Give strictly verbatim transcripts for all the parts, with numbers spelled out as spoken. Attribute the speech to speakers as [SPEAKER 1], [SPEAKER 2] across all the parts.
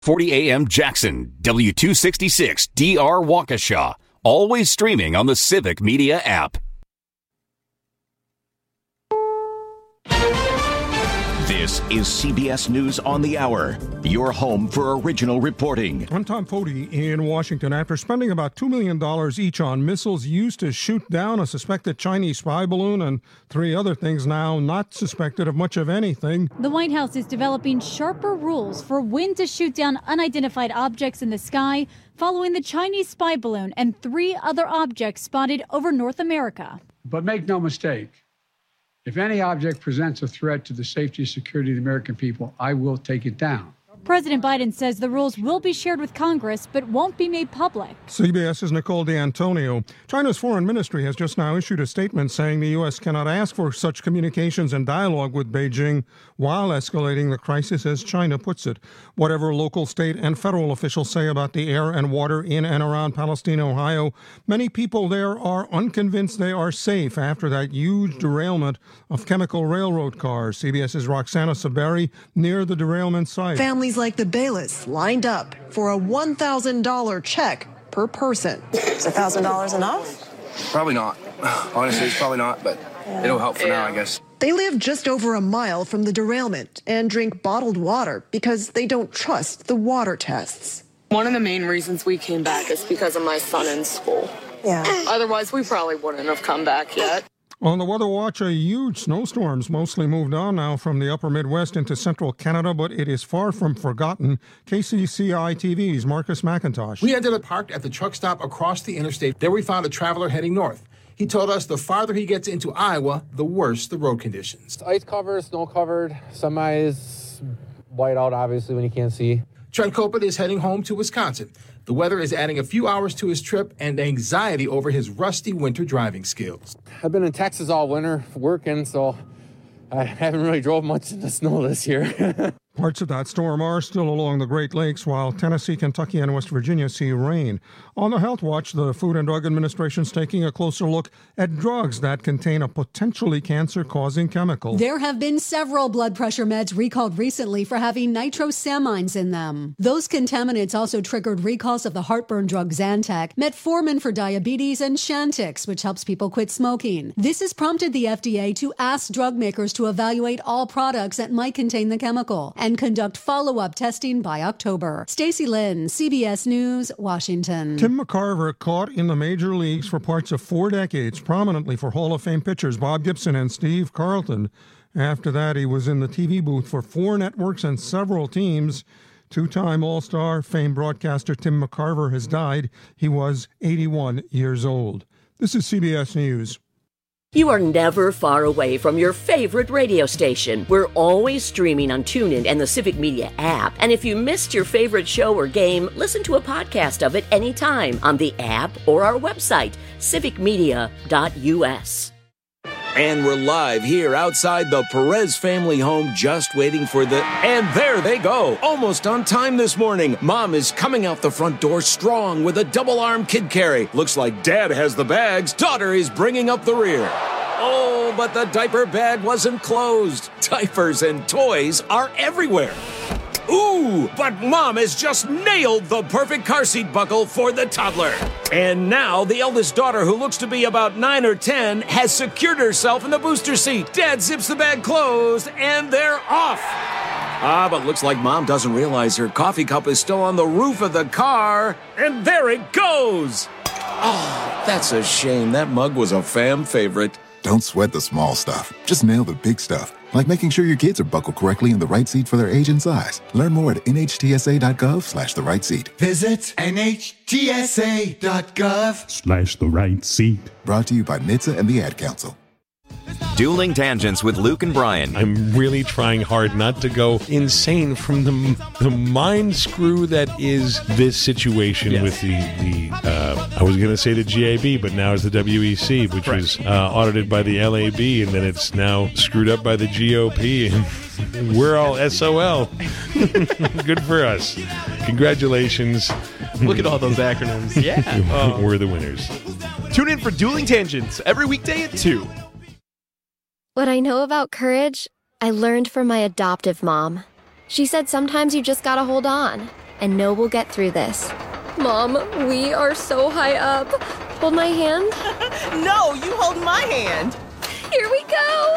[SPEAKER 1] forty A M Jackson, W two sixty-six D R Waukesha. Always streaming on the Civic Media app.
[SPEAKER 2] This is C B S News on the Hour, your home for original reporting.
[SPEAKER 3] I'm Tom Foti in Washington. After spending about two million dollars each on missiles used to shoot down a suspected Chinese spy balloon and three other things now not suspected of much of anything,
[SPEAKER 4] the White House is developing sharper rules for when to shoot down unidentified objects in the sky following the Chinese spy balloon and three other objects spotted over North America.
[SPEAKER 5] But make no mistake, if any object presents a threat to the safety and security of the American people, I will take it down.
[SPEAKER 4] President Biden says the rules will be shared with Congress, but won't be made public.
[SPEAKER 3] CBS's Nicole D'Antonio. China's foreign ministry has just now issued a statement saying the U S cannot ask for such communications and dialogue with Beijing while escalating the crisis, as China puts it. Whatever local, state, and federal officials say about the air and water in and around Palestine, Ohio, many people there are unconvinced they are safe after that huge derailment of chemical railroad cars. CBS's Roxana Saberi near the derailment site.
[SPEAKER 6] Families like the Bayless lined up for a one thousand dollars check per person.
[SPEAKER 7] Is one thousand dollars enough?
[SPEAKER 8] Probably not. Honestly, it's probably not, but yeah. It'll help for yeah. now, I guess.
[SPEAKER 6] They live just over a mile from the derailment and drink bottled water because they don't trust the water tests.
[SPEAKER 7] One of the main reasons we came back is because of my son in school. Yeah. Otherwise, we probably wouldn't have come back yet.
[SPEAKER 3] On the Weather Watch, a huge snowstorm's mostly moved on now from the upper Midwest into central Canada, but it is far from forgotten. K C C I T V's Marcus McIntosh.
[SPEAKER 9] We ended up parked at the truck stop across the interstate. There we found a traveler heading north. He told us the farther he gets into Iowa, the worse the road conditions.
[SPEAKER 10] It's ice covered, snow covered, semis white out, obviously, when you can't see.
[SPEAKER 9] Trent Copeland is heading home to Wisconsin. The weather is adding a few hours to his trip and anxiety over his rusty winter driving skills.
[SPEAKER 10] I've been in Texas all winter working, so I haven't really drove much in the snow this year.
[SPEAKER 3] Parts of that storm are still along the Great Lakes, while Tennessee, Kentucky, and West Virginia see rain. On the Health Watch, the Food and Drug Administration is taking a closer look at drugs that contain a potentially cancer-causing chemical.
[SPEAKER 11] There have been several blood pressure meds recalled recently for having nitrosamines in them. Those contaminants also triggered recalls of the heartburn drug Zantac, metformin for diabetes, and Chantix, which helps people quit smoking. This has prompted the F D A to ask drug makers to evaluate all products that might contain the chemical and conduct follow-up testing by October. Stacey Lynn, C B S News, Washington.
[SPEAKER 3] Tim McCarver caught in the major leagues for parts of four decades, prominently for Hall of Fame pitchers Bob Gibson and Steve Carlton. After that, he was in the T V booth for four networks and several teams. Two-time All-Star famed broadcaster Tim McCarver has died. He was eighty-one years old. This is C B S News.
[SPEAKER 12] You are never far away from your favorite radio station. We're always streaming on TuneIn and the Civic Media app. And if you missed your favorite show or game, listen to a podcast of it anytime on the app or our website, civic media dot u s.
[SPEAKER 13] And we're live here outside the Perez family home, just waiting for the... And there they go, almost on time this morning. Mom is coming out the front door strong with a double-arm kid carry. Looks like Dad has the bags. Daughter is bringing up the rear. Oh, but the diaper bag wasn't closed. Diapers and toys are everywhere. Ooh, but Mom has just nailed the perfect car seat buckle for the toddler. And now the eldest daughter, who looks to be about nine or ten, has secured herself in the booster seat. Dad zips the bag closed, and they're off. Ah, but looks like Mom doesn't realize her coffee cup is still on the roof of the car. And there it goes. Oh, that's a shame. That mug was a fam favorite.
[SPEAKER 14] Don't sweat the small stuff. Just nail the big stuff. Like making sure your kids are buckled correctly in the right seat for their age and size. Learn more at N H T S A dot gov slash the right seat.
[SPEAKER 15] Visit N H T S A dot gov
[SPEAKER 16] slash the right seat.
[SPEAKER 14] Brought to you by N H T S A and the Ad Council.
[SPEAKER 17] Dueling Tangents with Luke and Brian.
[SPEAKER 18] I'm really trying hard not to go insane from the the mind screw that is this situation yes. with the, the uh, I was going to say the G A B, but now it's the W E C, which right. was uh, audited by the L A B, and then it's now screwed up by the G O P, and we're all S O L. Good for us. Congratulations.
[SPEAKER 19] Look at all those acronyms. Yeah.
[SPEAKER 18] uh, we're the winners.
[SPEAKER 19] Tune in for Dueling Tangents every weekday at two.
[SPEAKER 20] What I know about courage, I learned from my adoptive mom. She said sometimes you just gotta hold on. and know we'll get through this. Mom, we are so high up. Hold my hand.
[SPEAKER 16] No, you hold my hand.
[SPEAKER 20] Here we go.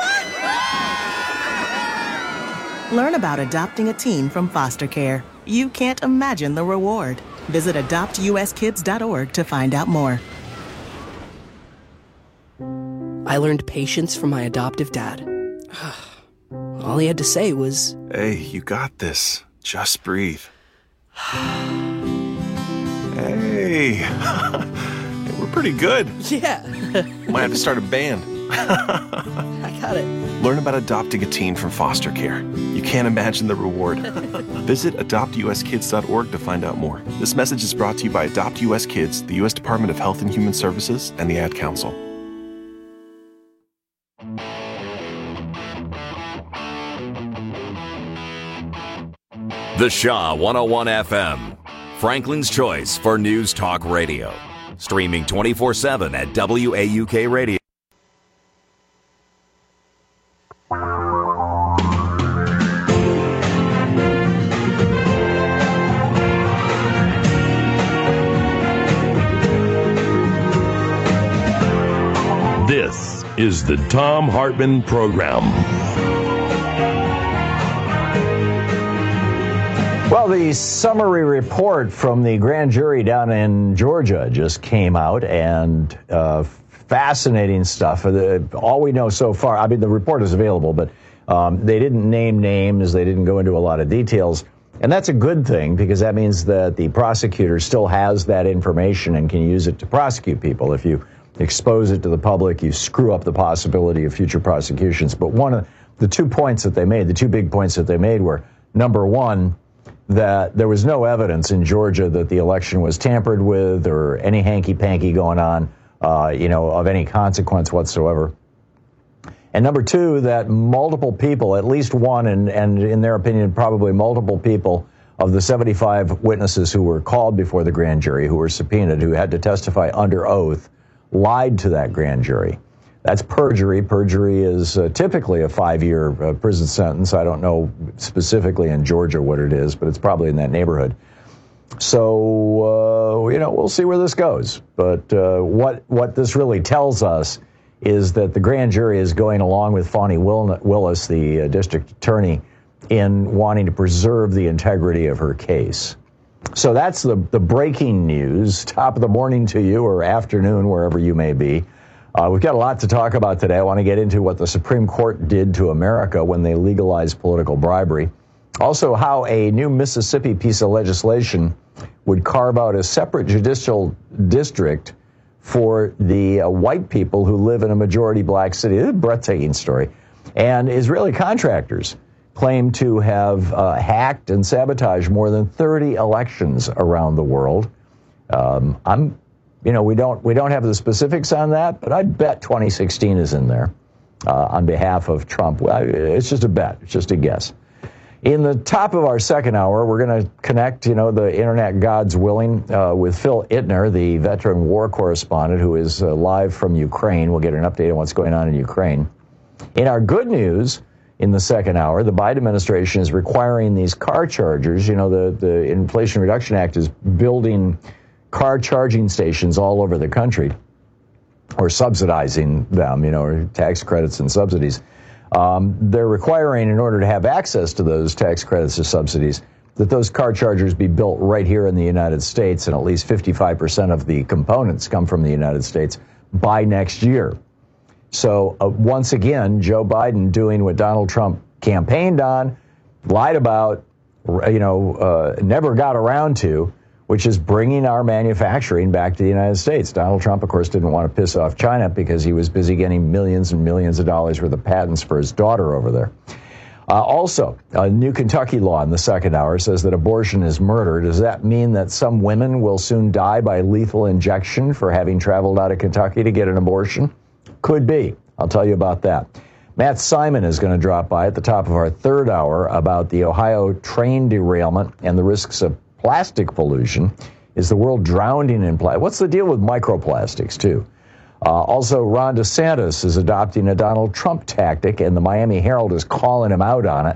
[SPEAKER 16] Learn about adopting a teen from foster care. You can't imagine the reward. Visit adopt u s kids dot org to find out more.
[SPEAKER 21] I learned patience from my adoptive dad. All he had to say was,
[SPEAKER 22] "Hey, you got this. Just breathe." Hey, we're pretty good.
[SPEAKER 21] Yeah.
[SPEAKER 22] Might have to start a band.
[SPEAKER 21] I got it.
[SPEAKER 22] Learn about adopting a teen from foster care. You can't imagine the reward. Visit adopt u s kids dot org to find out more. This message is brought to you by Adopt U S Kids, the U S Department of Health and Human Services, and the Ad Council.
[SPEAKER 1] The Shaw one oh one F M, Franklin's choice for News Talk Radio. Streaming twenty-four seven at W A U K Radio.
[SPEAKER 23] This is the Thom Hartmann Program.
[SPEAKER 24] Well, the summary report from the grand jury down in Georgia just came out, and uh, fascinating stuff. All we know so far, I mean, the report is available, but um, they didn't name names. They didn't go into a lot of details. And that's a good thing, because that means that the prosecutor still has that information and can use it to prosecute people. If you expose it to the public, you screw up the possibility of future prosecutions. But one of the two points that they made, the two big points that they made were, number one, that there was no evidence in Georgia that the election was tampered with or any hanky-panky going on, uh, you know, of any consequence whatsoever. And number two, that multiple people, at least one, and, and in their opinion, probably multiple people of the seventy-five witnesses who were called before the grand jury, who were subpoenaed, who had to testify under oath, lied to that grand jury. That's perjury. Perjury is uh, typically a five-year uh, prison sentence. I don't know specifically in Georgia what it is, but it's probably in that neighborhood. So, uh, you know, we'll see where this goes. But uh, what what this really tells us is that the grand jury is going along with Fani Willis, the uh, district attorney, in wanting to preserve the integrity of her case. So that's the, the breaking news. Top of the morning to you, or afternoon, wherever you may be. Uh, we've got a lot to talk about today. I want to get into what the Supreme Court did to America when they legalized political bribery. Also, how a new Mississippi piece of legislation would carve out a separate judicial district for the uh, white people who live in a majority black city. It's a breathtaking story. And Israeli contractors claim to have uh, hacked and sabotaged more than thirty elections around the world. Um, I'm You know, we don't we don't have the specifics on that, but I bet twenty sixteen is in there uh, on behalf of Trump. It's just a bet. It's just a guess. In the top of our second hour, we're going to connect, you know, the internet gods willing, uh, with Phil Ittner, the veteran war correspondent who is uh, live from Ukraine. We'll get an update on what's going on in Ukraine. In our good news, in the second hour, the Biden administration is requiring these car chargers. You know, the, the Inflation Reduction Act is building car charging stations all over the country, or subsidizing them, you know, or tax credits and subsidies. Um, they're requiring, in order to have access to those tax credits or subsidies, that those car chargers be built right here in the United States, and at least fifty-five percent of the components come from the United States by next year. So uh, once again, Joe Biden doing what Donald Trump campaigned on, lied about, you know, uh, never got around to, which is bringing our manufacturing back to the United States. Donald Trump, of course, didn't want to piss off China because he was busy getting millions and millions of dollars worth of patents for his daughter over there. Uh, also, a new Kentucky law in the second hour says that abortion is murder. Does that mean that some women will soon die by lethal injection for having traveled out of Kentucky to get an abortion? Could be. I'll tell you about that. Matt Simon is going to drop by at the top of our third hour about the Ohio train derailment and the risks of plastic pollution. Is the world drowning in plastic? What's the deal with microplastics, too? Uh, also, Ron DeSantis is adopting a Donald Trump tactic, and the Miami Herald is calling him out on it.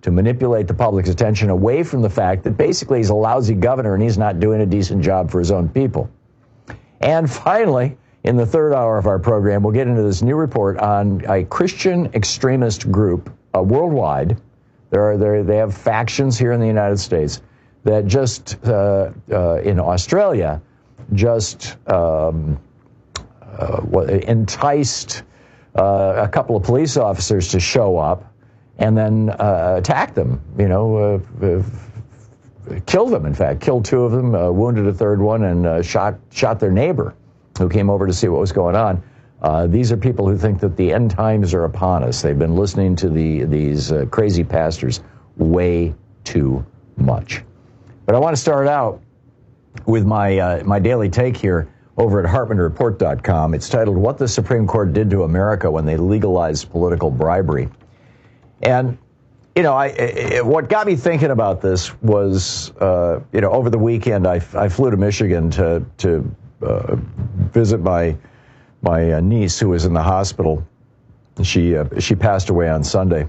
[SPEAKER 24] to manipulate the public's attention away from the fact that basically he's a lousy governor and he's not doing a decent job for his own people. And finally, in the third hour of our program, we'll get into this new report on a Christian extremist group uh, worldwide. There are there they have factions here in the United States that just uh, uh, in Australia just um, uh, what, enticed uh, a couple of police officers to show up and then uh, attack them, you know, uh, uh, killed them, in fact, killed two of them, uh, wounded a third one, and uh, shot shot their neighbor who came over to see what was going on. Uh, these are people who think that the end times are upon us. They've been listening to the these uh, crazy pastors way too much. But I want to start out with my uh, my daily take here over at Hartman Report dot com. It's titled, "What the Supreme Court Did to America When They Legalized Political Bribery." And, you know, I, I what got me thinking about this was, uh, you know, over the weekend I, I flew to Michigan to to uh, visit my my uh, niece who was in the hospital. She uh, she passed away on Sunday.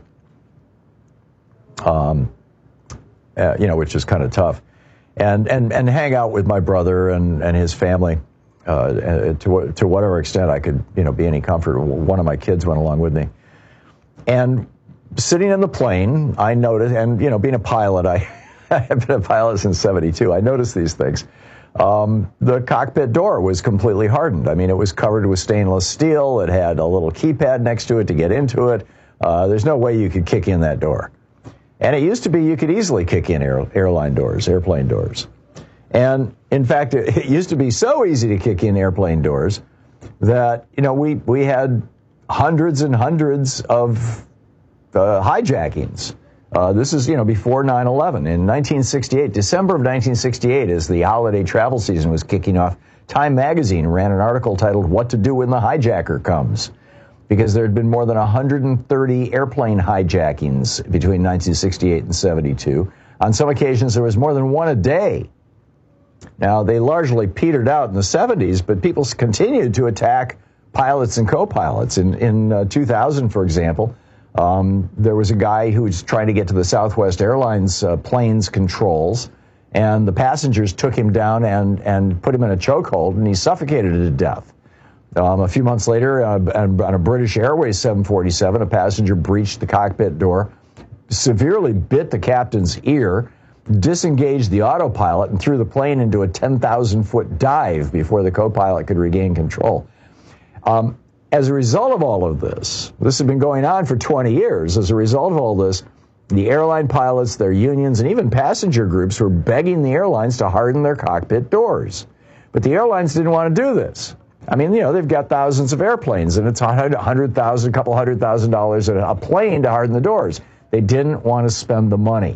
[SPEAKER 24] Um, uh, you know, which is kind of tough, and and and hang out with my brother and and his family. Uh, to to whatever extent I could, you know, be any comfort. One of my kids went along with me, and sitting in the plane, I noticed, and, you know, being a pilot, I, I have been a pilot since seventy-two. I noticed these things. Um, the cockpit door was completely hardened. I mean, it was covered with stainless steel. It had a little keypad next to it to get into it. Uh, there's no way you could kick in that door. And it used to be you could easily kick in air, airline doors, airplane doors. And, in fact, it, it used to be so easy to kick in airplane doors that, you know, we, we had hundreds and hundreds of Uh, hijackings. Uh, this is, you know, before nine eleven. In nineteen sixty-eight, December of nineteen sixty-eight, as the holiday travel season was kicking off, Time magazine ran an article titled, "What to Do When the Hijacker Comes," because there had been more than one hundred thirty airplane hijackings between nineteen sixty-eight and seventy-two. On some occasions, there was more than one a day. Now, they largely petered out in the seventies, but people continued to attack pilots and co-pilots. In, in uh, two thousand, for example, Um, there was a guy who was trying to get to the Southwest Airlines uh, plane's controls, and the passengers took him down and, and put him in a chokehold, and he suffocated to death. Um, a few months later, uh, on a British Airways seven forty-seven, a passenger breached the cockpit door, severely bit the captain's ear, disengaged the autopilot, and threw the plane into a ten thousand foot dive before the co-pilot could regain control. Um, As a result of all of this, this has been going on for twenty years. As a result of all this, the airline pilots, their unions, and even passenger groups were begging the airlines to harden their cockpit doors. But the airlines didn't want to do this. I mean, you know, they've got thousands of airplanes, and it's a hundred thousand, a couple hundred thousand dollars a plane to harden the doors. They didn't want to spend the money.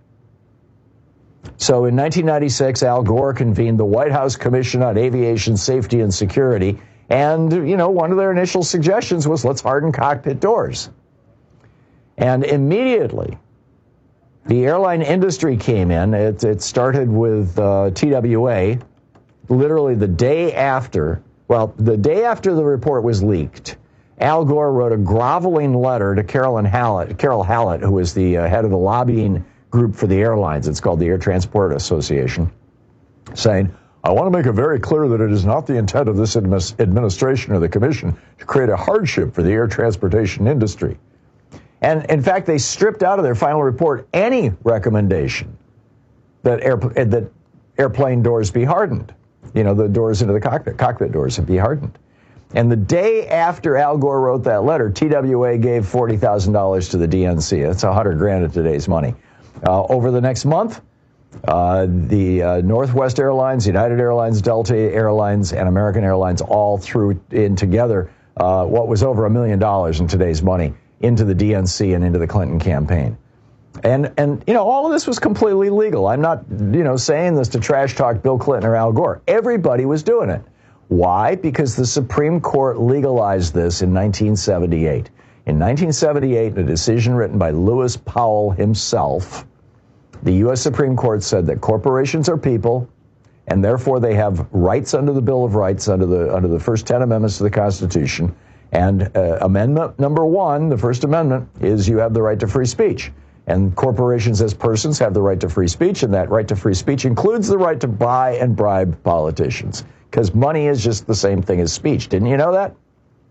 [SPEAKER 24] So in nineteen ninety-six, Al Gore convened the White House Commission on Aviation Safety and Security. And, you know, one of their initial suggestions was, let's harden cockpit doors. And immediately, the airline industry came in. It, it started with uh, T W A, literally the day after, well, the day after the report was leaked. Al Gore wrote a groveling letter to Carolyn Hallett, Carol Hallett, who is the uh, head of the lobbying group for the airlines. It's called the Air Transport Association, saying, "I want to make it very clear that it is not the intent of this administration or the commission to create a hardship for the air transportation industry." And in fact, they stripped out of their final report any recommendation that air, that airplane doors be hardened. You know, the doors into the cockpit, cockpit doors be hardened. And the day after Al Gore wrote that letter, T W A gave forty thousand dollars to the D N C. That's a hundred grand in today's money. Uh, over the next month, Uh, the uh, Northwest Airlines, United Airlines, Delta Airlines, and American Airlines all threw in together uh, what was over a million dollars in today's money into the D N C and into the Clinton campaign. And, and you know, all of this was completely legal. I'm not, you know, saying this to trash talk Bill Clinton or Al Gore. Everybody was doing it. Why? Because the Supreme Court legalized this in nineteen seventy-eight. In nineteen seventy-eight, a decision written by Lewis Powell himself, the U S Supreme Court said that corporations are people, and therefore they have rights under the Bill of Rights, under the under the first ten amendments to the Constitution. And uh, amendment number one, the First Amendment, is you have the right to free speech. And corporations as persons have the right to free speech, and that right to free speech includes the right to buy and bribe politicians, because money is just the same thing as speech. Didn't you know that?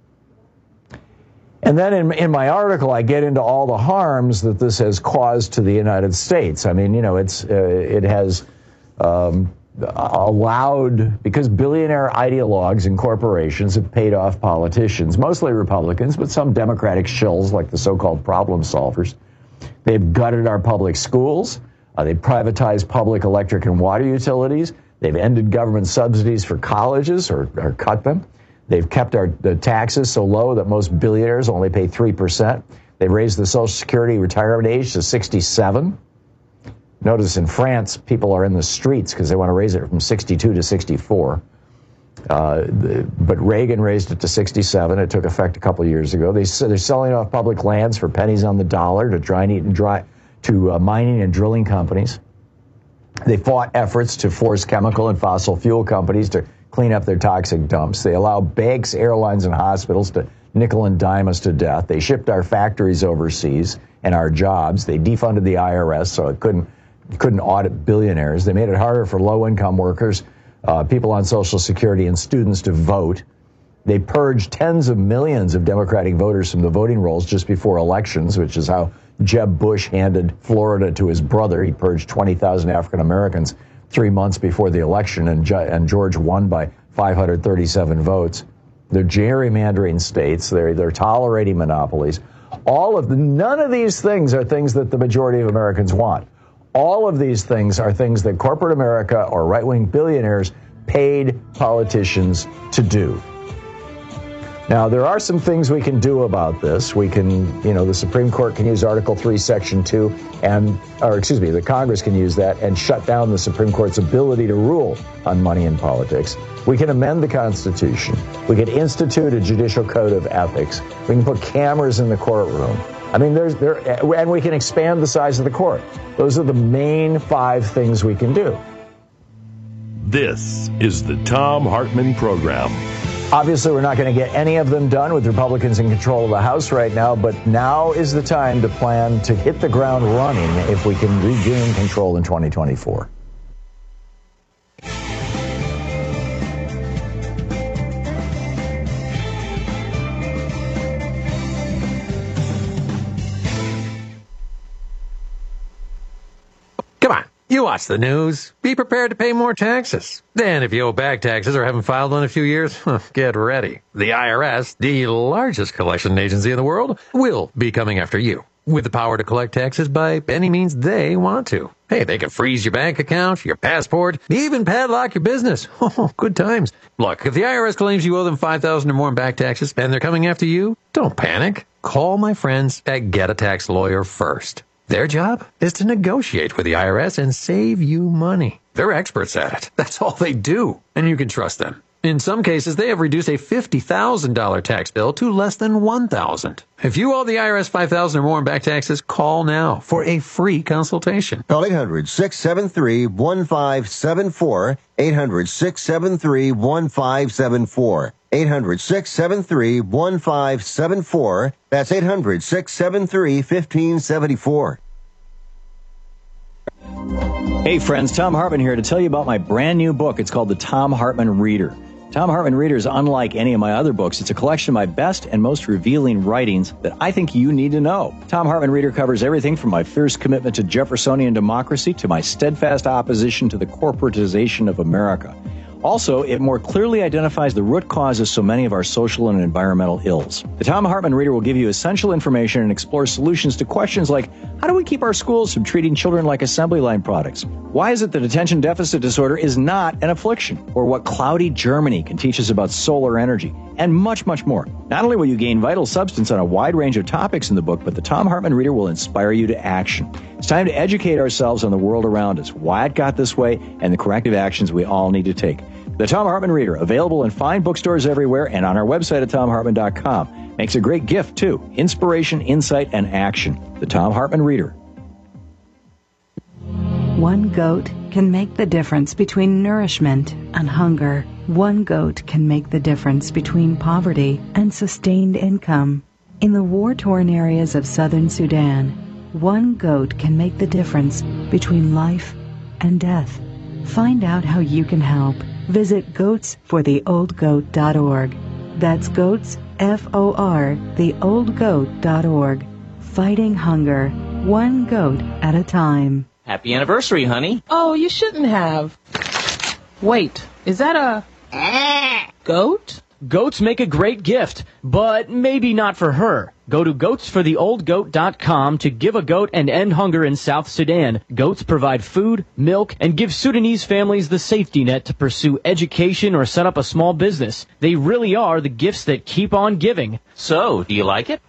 [SPEAKER 24] And then in, in my article, I get into all the harms that this has caused to the United States. I mean, you know, it's uh, it has um, allowed, because billionaire ideologues and corporations have paid off politicians, mostly Republicans, but some Democratic shills like the so-called problem solvers. They've gutted our public schools. Uh, they've privatized public electric and water utilities. They've ended government subsidies for colleges or, or cut them. They've kept our the taxes so low that most billionaires only pay three percent. They've raised the Social Security retirement age to sixty-seven. Notice in France, people are in the streets because they want to raise it from sixty-two to sixty-four. Uh, the, but Reagan raised it to sixty-seven. It took effect a couple of years ago. They, they're selling off public lands for pennies on the dollar to dry and eat and dry to uh, mining and drilling companies. They fought efforts to force chemical and fossil fuel companies to clean up their toxic dumps. They allow banks, airlines, and hospitals to nickel and dime us to death. They shipped our factories overseas and our jobs. They defunded the I R S so it couldn't couldn't audit billionaires. They made it harder for low-income workers, uh, people on Social Security, and students to vote. They purged tens of millions of Democratic voters from the voting rolls just before elections, which is how Jeb Bush handed Florida to his brother. He purged twenty thousand African Americans three months before the election, and, Ju- and George won by five hundred thirty-seven votes. They're gerrymandering states. They're, they're tolerating monopolies. All of the, none of these things are things that the majority of Americans want. All of these things are things that corporate America or right-wing billionaires paid politicians to do. Now, there are some things we can do about this. We can, you know, the Supreme Court can use Article three, Section two, and, or excuse me, the Congress can use that and shut down the Supreme Court's ability to rule on money in politics. We can amend the Constitution. We can institute a judicial code of ethics. We can put cameras in the courtroom. I mean, there's there, and we can expand the size of the court. Those are the main five things we can do.
[SPEAKER 23] This is the Thom Hartmann Program.
[SPEAKER 24] Obviously, we're not going to get any of them done with Republicans in control of the House right now, but now is the time to plan to hit the ground running if we can regain control in twenty twenty-four.
[SPEAKER 2] Come on, you watch the news. Be prepared to pay more taxes. Then if you owe back taxes or haven't filed one in a few years, get ready. The I R S, the largest collection agency in the world, will be coming after you with the power to collect taxes by any means they want to. Hey, they can freeze your bank account, your passport, even padlock your business. Oh, good times. Look, if the I R S claims you owe them five thousand dollars or more in back taxes and they're coming after you, don't panic. Call my friends at Get a Tax Lawyer first. Their job is to negotiate with the I R S and save you money. They're experts at it. That's all they do, and you can trust them. In some cases, they have reduced a fifty thousand dollars tax bill to less than one thousand dollars. If you owe the I R S five thousand dollars or more in back taxes, call now for a free consultation.
[SPEAKER 4] Call eight hundred, six seven three, one five seven four, eight hundred, six seven three, one five seven four. eight hundred, six seven three, one five seven four. That's eight hundred, six seven three, one five seven four.
[SPEAKER 24] Hey friends, Thom Hartmann here to tell you about my brand new book. It's called The Thom Hartmann Reader. Thom Hartmann Reader is unlike any of my other books. It's a collection of my best and most revealing writings that I think you need to know. Thom Hartmann Reader covers everything from my fierce commitment to Jeffersonian democracy to my steadfast opposition to the corporatization of America. Also, it more clearly identifies the root causes so many of our social and environmental ills. The Thom Hartmann Reader will give you essential information and explore solutions to questions like, how do we keep our schools from treating children like assembly line products? Why is it that attention deficit disorder is not an affliction? Or what cloudy Germany can teach us about solar energy? And much, much more. Not only will you gain vital substance on a wide range of topics in the book, but the Thom Hartmann Reader will inspire you to action. It's time to educate ourselves on the world around us, why it got this way, and the corrective actions we all need to take. The Thom Hartmann Reader, available in fine bookstores everywhere and on our website at thom hartmann dot com. Makes a great gift, too. Inspiration, insight, and action. The Thom Hartmann Reader.
[SPEAKER 5] One goat can make the difference between nourishment and hunger. One goat can make the difference between poverty and sustained income. In the war-torn areas of southern Sudan, one goat can make the difference between life and death. Find out how you can help. Visit goats for the old goat dot org. That's goats, F O R, the old goat dot org. Fighting hunger, one goat at a time.
[SPEAKER 6] Happy anniversary, honey.
[SPEAKER 7] Oh, you shouldn't have. Wait, is that a goat?
[SPEAKER 8] Goats make a great gift, but maybe not for her. Go to goats for the old goat dot com to give a goat and end hunger in South Sudan. Goats provide food, milk, and give Sudanese families the safety net to pursue education or set up a small business. They really are the gifts that keep on giving.
[SPEAKER 6] So, do you like it?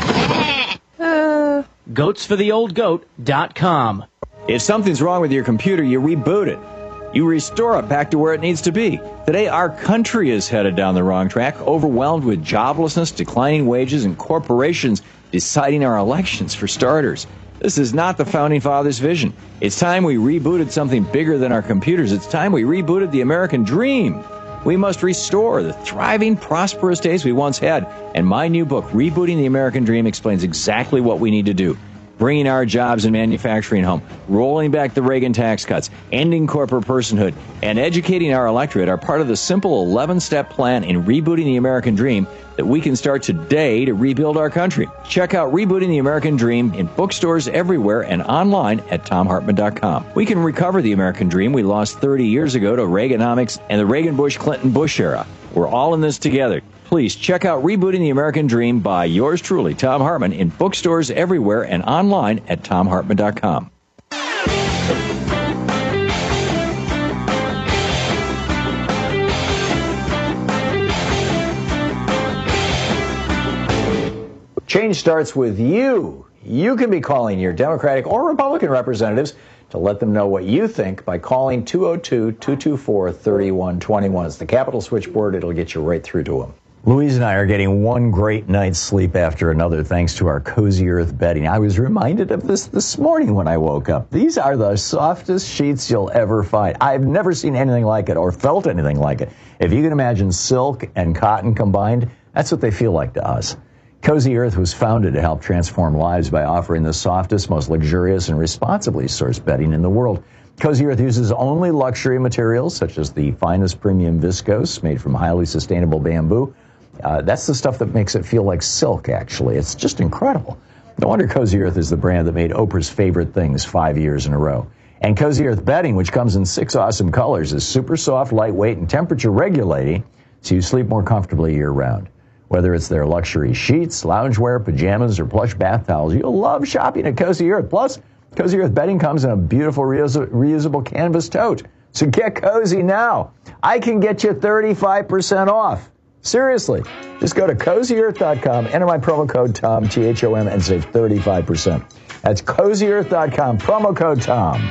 [SPEAKER 7] Uh...
[SPEAKER 8] goats for the old goat dot com.
[SPEAKER 9] If something's wrong with your computer, you reboot it. You restore it back to where it needs to be. Today, our country is headed down the wrong track, overwhelmed with joblessness, declining wages, and corporations deciding our elections, for starters. This is not the Founding Fathers' vision. It's time we rebooted something bigger than our computers. It's time we rebooted the American dream. We must restore the thriving, prosperous days we once had. And my new book, Rebooting the American Dream, explains exactly what we need to do. Bringing our jobs and manufacturing home, rolling back the Reagan tax cuts, ending corporate personhood, and educating our electorate are part of the simple eleven-step plan in rebooting the American dream that we can start today to rebuild our country. Check out Rebooting the American Dream in bookstores everywhere and online at tom hartman dot com. We can recover the American dream we lost thirty years ago to Reaganomics and the Reagan-Bush-Clinton-Bush era. We're all in this together. Please check out Rebooting the American Dream by yours truly, Thom Hartmann, in bookstores everywhere and online at tom hartman dot com.
[SPEAKER 24] Change starts with you. You can be calling your Democratic or Republican representatives to let them know what you think by calling two oh two, two two four, three one two one. It's the Capitol switchboard. It'll get you right through to them. Louise and I are getting one great night's sleep after another thanks to our Cozy Earth bedding. I was reminded of this this morning when I woke up. These are the softest sheets you'll ever find. I've never seen anything like it or felt anything like it. If you can imagine silk and cotton combined, that's what they feel like to us. Cozy Earth was founded to help transform lives by offering the softest, most luxurious, and responsibly sourced bedding in the world. Cozy Earth uses only luxury materials, such as the finest premium viscose made from highly sustainable bamboo. Uh, that's the stuff that makes it feel like silk, actually. It's just incredible. No wonder Cozy Earth is the brand that made Oprah's favorite things five years in a row. And Cozy Earth bedding, which comes in six awesome colors, is super soft, lightweight, and temperature regulating, so you sleep more comfortably year-round. Whether it's their luxury sheets, loungewear, pajamas, or plush bath towels, you'll love shopping at Cozy Earth. Plus, Cozy Earth bedding comes in a beautiful reus- reusable canvas tote. So get cozy now. I can get you thirty-five percent off. Seriously, just go to cozy earth dot com, enter my promo code TOM, T H O M, and save thirty-five percent. That's cozy earth dot com, promo code TOM.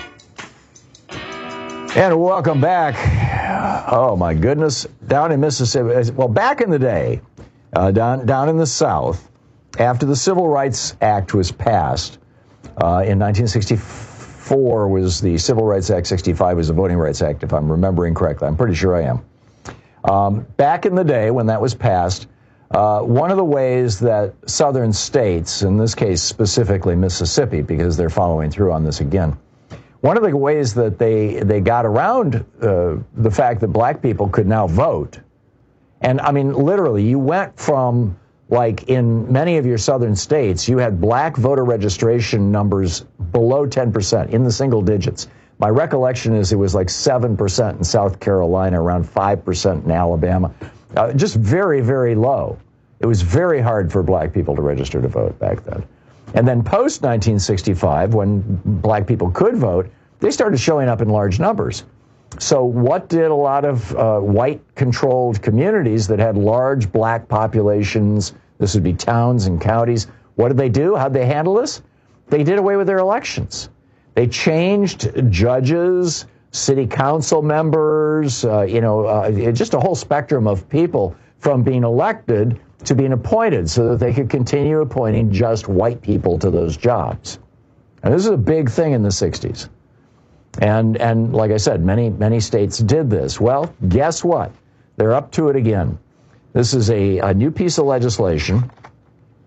[SPEAKER 24] And welcome back. Oh, my goodness. Down in Mississippi, well, back in the day, uh, down, down in the South, after the Civil Rights Act was passed, uh, in nineteen sixty-four was the Civil Rights Act, sixty-five was the Voting Rights Act, if I'm remembering correctly. I'm pretty sure I am. Um, back in the day when that was passed, uh, one of the ways that southern states, in this case specifically Mississippi, because they're following through on this again, one of the ways that they, they got around uh, the fact that black people could now vote, and I mean literally you went from, like in many of your southern states, you had black voter registration numbers below ten percent, in the single digits. My recollection is it was like seven percent in South Carolina, around five percent in Alabama. Uh, just very, very low. It was very hard for black people to register to vote back then. And then post nineteen sixty-five, when black people could vote, they started showing up in large numbers. So what did a lot of uh, white-controlled communities that had large black populations, this would be towns and counties, what did they do? How'd they handle this? They did away with their elections. They changed judges, city council members, uh, you know, uh, just a whole spectrum of people from being elected to being appointed so that they could continue appointing just white people to those jobs. And this is a big thing in the sixties. And, and like I said, many, many states did this. Well, guess what? They're up to it again. This is a, a new piece of legislation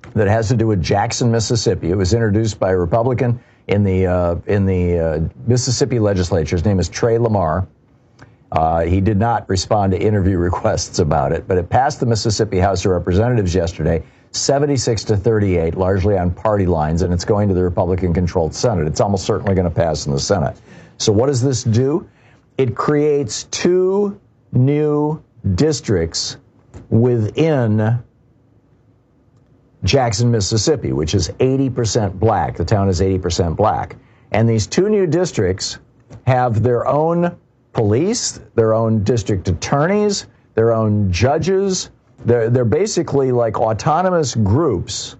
[SPEAKER 24] that has to do with Jackson, Mississippi. It was introduced by a Republican in the uh, in the uh, Mississippi legislature. His name is Trey Lamar. Uh, he did not respond to interview requests about it, but it passed the Mississippi House of Representatives yesterday, seventy-six to thirty-eight, largely on party lines, and it's going to the Republican-controlled Senate. It's almost certainly going to pass in the Senate. So what does this do? It creates two new districts within Jackson, Mississippi, which is eighty percent black. The town is eighty percent black. And these two new districts have their own police, their own district attorneys, their own judges. They're, they're basically like autonomous groups,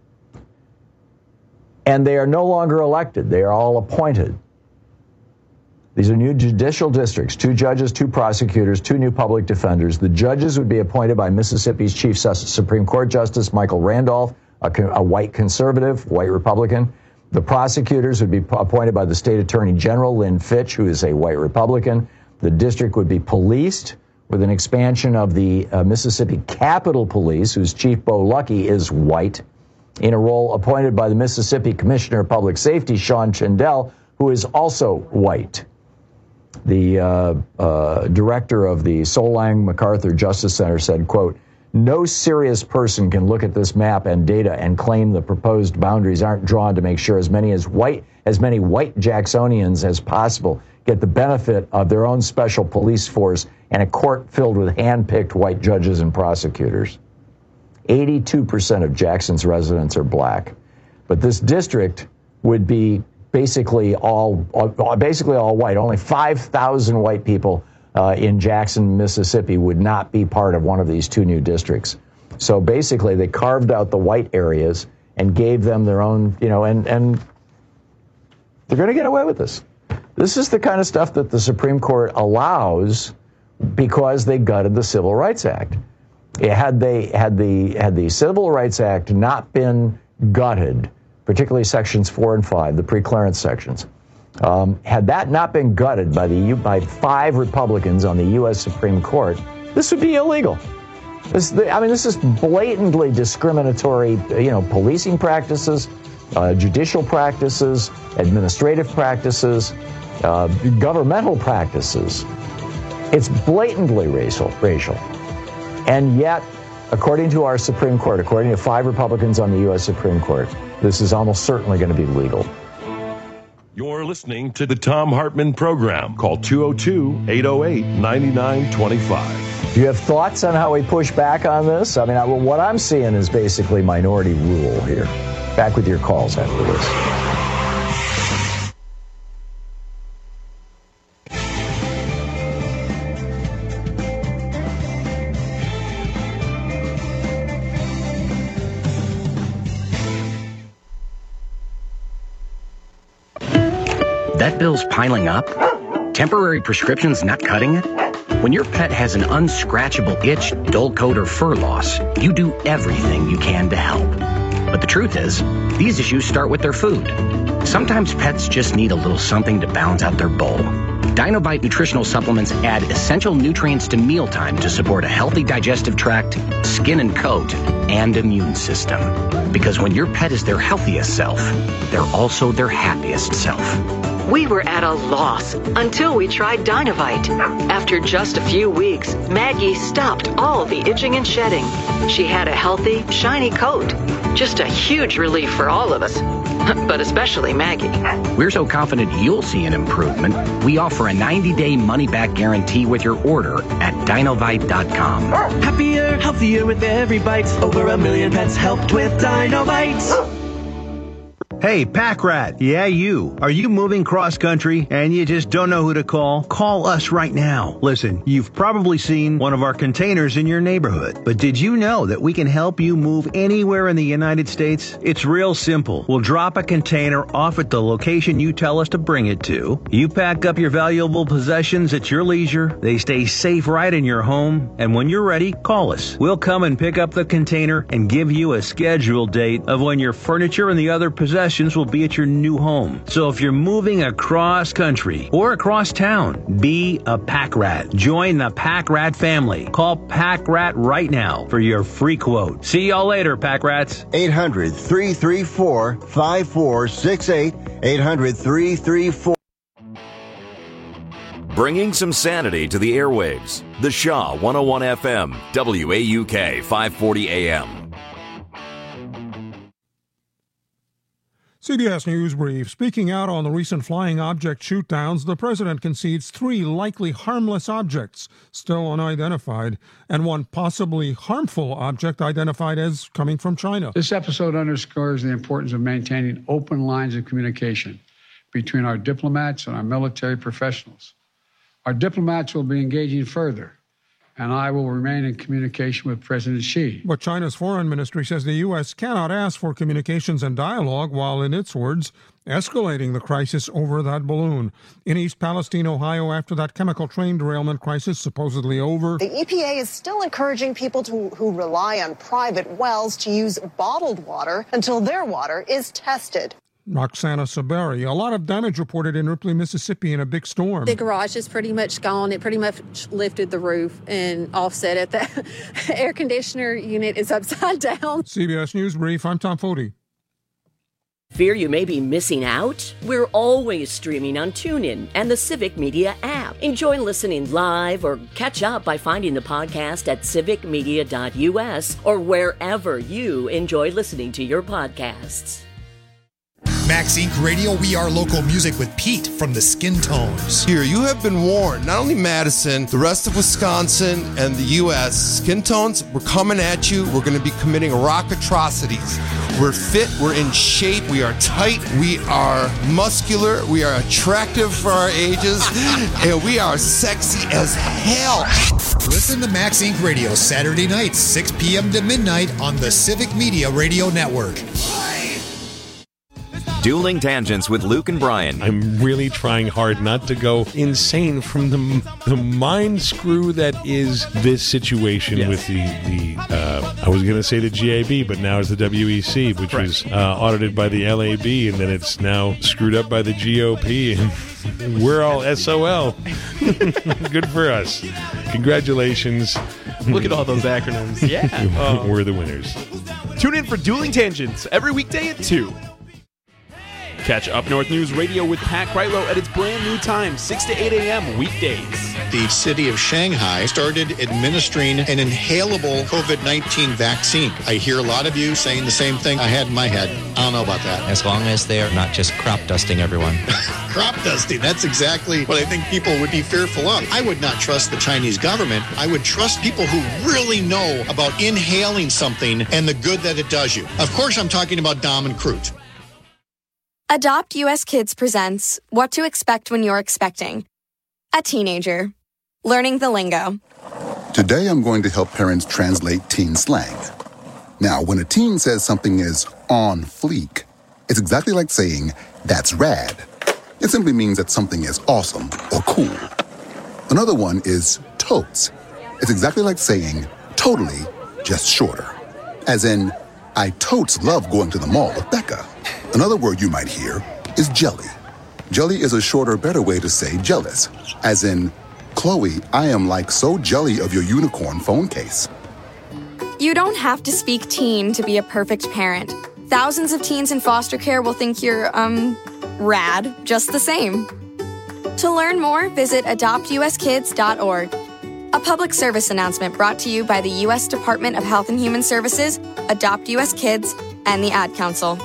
[SPEAKER 24] and they are no longer elected. They are all appointed. These are new judicial districts, two judges, two prosecutors, two new public defenders. The judges would be appointed by Mississippi's Chief Supreme Court Justice Michael Randolph, a, a white conservative, white Republican. The prosecutors would be appointed by the State Attorney General, Lynn Fitch, who is a white Republican. The district would be policed with an expansion of the uh, Mississippi Capitol Police, whose Chief Bo Luckey is white, in a role appointed by the Mississippi Commissioner of Public Safety, Sean Chindel, who is also white. The uh, uh, director of the Sol-Lang MacArthur Justice Center said, quote, "No serious person can look at this map and data and claim the proposed boundaries aren't drawn to make sure as many as white as many white Jacksonians as possible get the benefit of their own special police force and a court filled with hand-picked white judges and prosecutors." eighty-two percent of Jackson's residents are black. But this district would be basically all, all basically all white. Only five thousand white people uh, in Jackson, Mississippi would not be part of one of these two new districts. So basically they carved out the white areas and gave them their own, you know, and, and they're going to get away with this. This is the kind of stuff that the Supreme Court allows because they gutted the Civil Rights Act. Had they had the had the Civil Rights Act not been gutted, particularly sections four and five, the pre-clearance sections, um, had that not been gutted by the by five Republicans on the U S Supreme Court, this would be illegal. This, I mean, this is blatantly discriminatory, you know, policing practices, uh, judicial practices, administrative practices, uh, governmental practices. It's blatantly racial, racial. And yet, according to our Supreme Court, according to five Republicans on the U S Supreme Court, this is almost certainly going to be legal.
[SPEAKER 23] You're listening to the Thom Hartmann Program. Call two oh two, eight oh eight, nine nine two five.
[SPEAKER 24] Do you have thoughts on how we push back on this? I mean, I, what I'm seeing is basically minority rule here. Back with your calls after this.
[SPEAKER 3] Vet bills piling up? Temporary prescriptions not cutting it? When your pet has an unscratchable itch, dull coat, or fur loss, you do everything you can to help. But the truth is, these issues start with their food. Sometimes pets just need a little something to balance out their bowl. Dinovite nutritional supplements add essential nutrients to mealtime to support a healthy digestive tract, skin and coat, and immune system. Because when your pet is their healthiest self, they're also their happiest self.
[SPEAKER 10] We were at a loss until we tried Dinovite. After just a few weeks, Maggie stopped all the itching and shedding. She had a healthy, shiny coat. Just a huge relief for all of us, but especially Maggie.
[SPEAKER 3] We're so confident you'll see an improvement, we offer a ninety-day money-back guarantee with your order at Dinovite dot com.
[SPEAKER 11] Happier, healthier with every bite. Over a million pets helped with Dinovite.
[SPEAKER 12] Hey, Pack Rat. Yeah, you. Are you moving cross-country and you just don't know who to call? Call us right now. Listen, you've probably seen one of our containers in your neighborhood. But did you know that we can help you move anywhere in the United States? It's real simple. We'll drop a container off at the location you tell us to bring it to. You pack up your valuable possessions at your leisure. They stay safe right in your home. And when you're ready, call us. We'll come and pick up the container and give you a scheduled date of when your furniture and the other possessions questions will be at your new home. So if you're moving across country or across town, be a Pack Rat. Join the Pack Rat family. Call Pack Rat right now for your free quote. See y'all later, Pack Rats.
[SPEAKER 4] eight hundred, three three four, five four six eight. eight hundred, three three four.
[SPEAKER 1] Bringing some sanity to the airwaves. The Shaw one oh one F M, W A U K, five forty A M.
[SPEAKER 13] C B S News Brief. Speaking out on the recent flying object shootdowns, the president concedes three likely harmless objects still unidentified and one possibly harmful object identified as coming from China.
[SPEAKER 14] This episode underscores the importance of maintaining open lines of communication between our diplomats and our military professionals. Our diplomats will be engaging further, and I will remain in communication with President Xi.
[SPEAKER 13] But China's foreign ministry says the U S cannot ask for communications and dialogue while, in its words, escalating the crisis over that balloon. In East Palestine, Ohio, after that chemical train derailment crisis supposedly over,
[SPEAKER 15] the E P A is still encouraging people to, who rely on private wells to use bottled water until their water is tested.
[SPEAKER 13] Roxana Saberi. A lot of damage reported in Ripley, Mississippi in a big storm.
[SPEAKER 17] The garage is pretty much gone. It pretty much lifted the roof and offset it. The air conditioner unit is upside down.
[SPEAKER 13] C B S News Brief, I'm Tom Foti.
[SPEAKER 25] Fear you may be missing out? We're always streaming on TuneIn and the Civic Media app. Enjoy listening live or catch up by finding the podcast at civic media dot U S or wherever you enjoy listening to your podcasts.
[SPEAKER 26] Max Incorporated. Radio, we are local music with Pete from the Skin Tones.
[SPEAKER 27] Here, you have been warned. Not only Madison, the rest of Wisconsin and the U S Skin Tones, we're coming at you. We're going to be committing rock atrocities. We're fit. We're in shape. We are tight. We are muscular. We are attractive for our ages. And we are sexy as hell.
[SPEAKER 26] Listen to Max Incorporated. Radio Saturday nights, six p.m. to midnight on the Civic Media Radio Network.
[SPEAKER 1] Dueling Tangents with Luke and Brian.
[SPEAKER 18] I'm really trying hard not to go insane from the the mind screw that is this situation yes. with the, the uh, I was going to say the G A B, but now it's the W E C, which right. was uh, audited by the L A B, and then it's now screwed up by the G O P, and we're all S O L. Good for us. Congratulations.
[SPEAKER 19] Look at all those acronyms. Yeah.
[SPEAKER 18] uh, we're the winners.
[SPEAKER 19] Tune in for Dueling Tangents every weekday at two. Catch Up North News Radio with Pat Kreitlow at its brand new time, six to eight a.m. weekdays.
[SPEAKER 28] The city of Shanghai started administering an inhalable COVID nineteen vaccine. I hear a lot of you saying the same thing I had in my head. I don't know about that.
[SPEAKER 29] As long as they're not just crop dusting everyone.
[SPEAKER 28] Crop dusting, that's exactly what I think people would be fearful of. I would not trust the Chinese government. I would trust people who really know about inhaling something and the good that it does you. Of course, I'm talking about Dom and Crute.
[SPEAKER 30] Adopt U S Kids presents What to Expect When You're Expecting. A teenager. Learning the lingo.
[SPEAKER 31] Today I'm going to help parents translate teen slang. Now, when a teen says something is on fleek, it's exactly like saying, that's rad. It simply means that something is awesome or cool. Another one is totes. It's exactly like saying, totally, just shorter. As in, I totes love going to the mall with Becca. Another word you might hear is jelly. Jelly is a shorter, better way to say jealous. As in, Chloe, I am like so jelly of your unicorn phone case.
[SPEAKER 30] You don't have to speak teen to be a perfect parent. Thousands of teens in foster care will think you're, um, rad just the same. To learn more, visit adopt U S kids dot org. A public service announcement brought to you by the U S Department of Health and Human Services, Adopt U S Kids, and the Ad Council.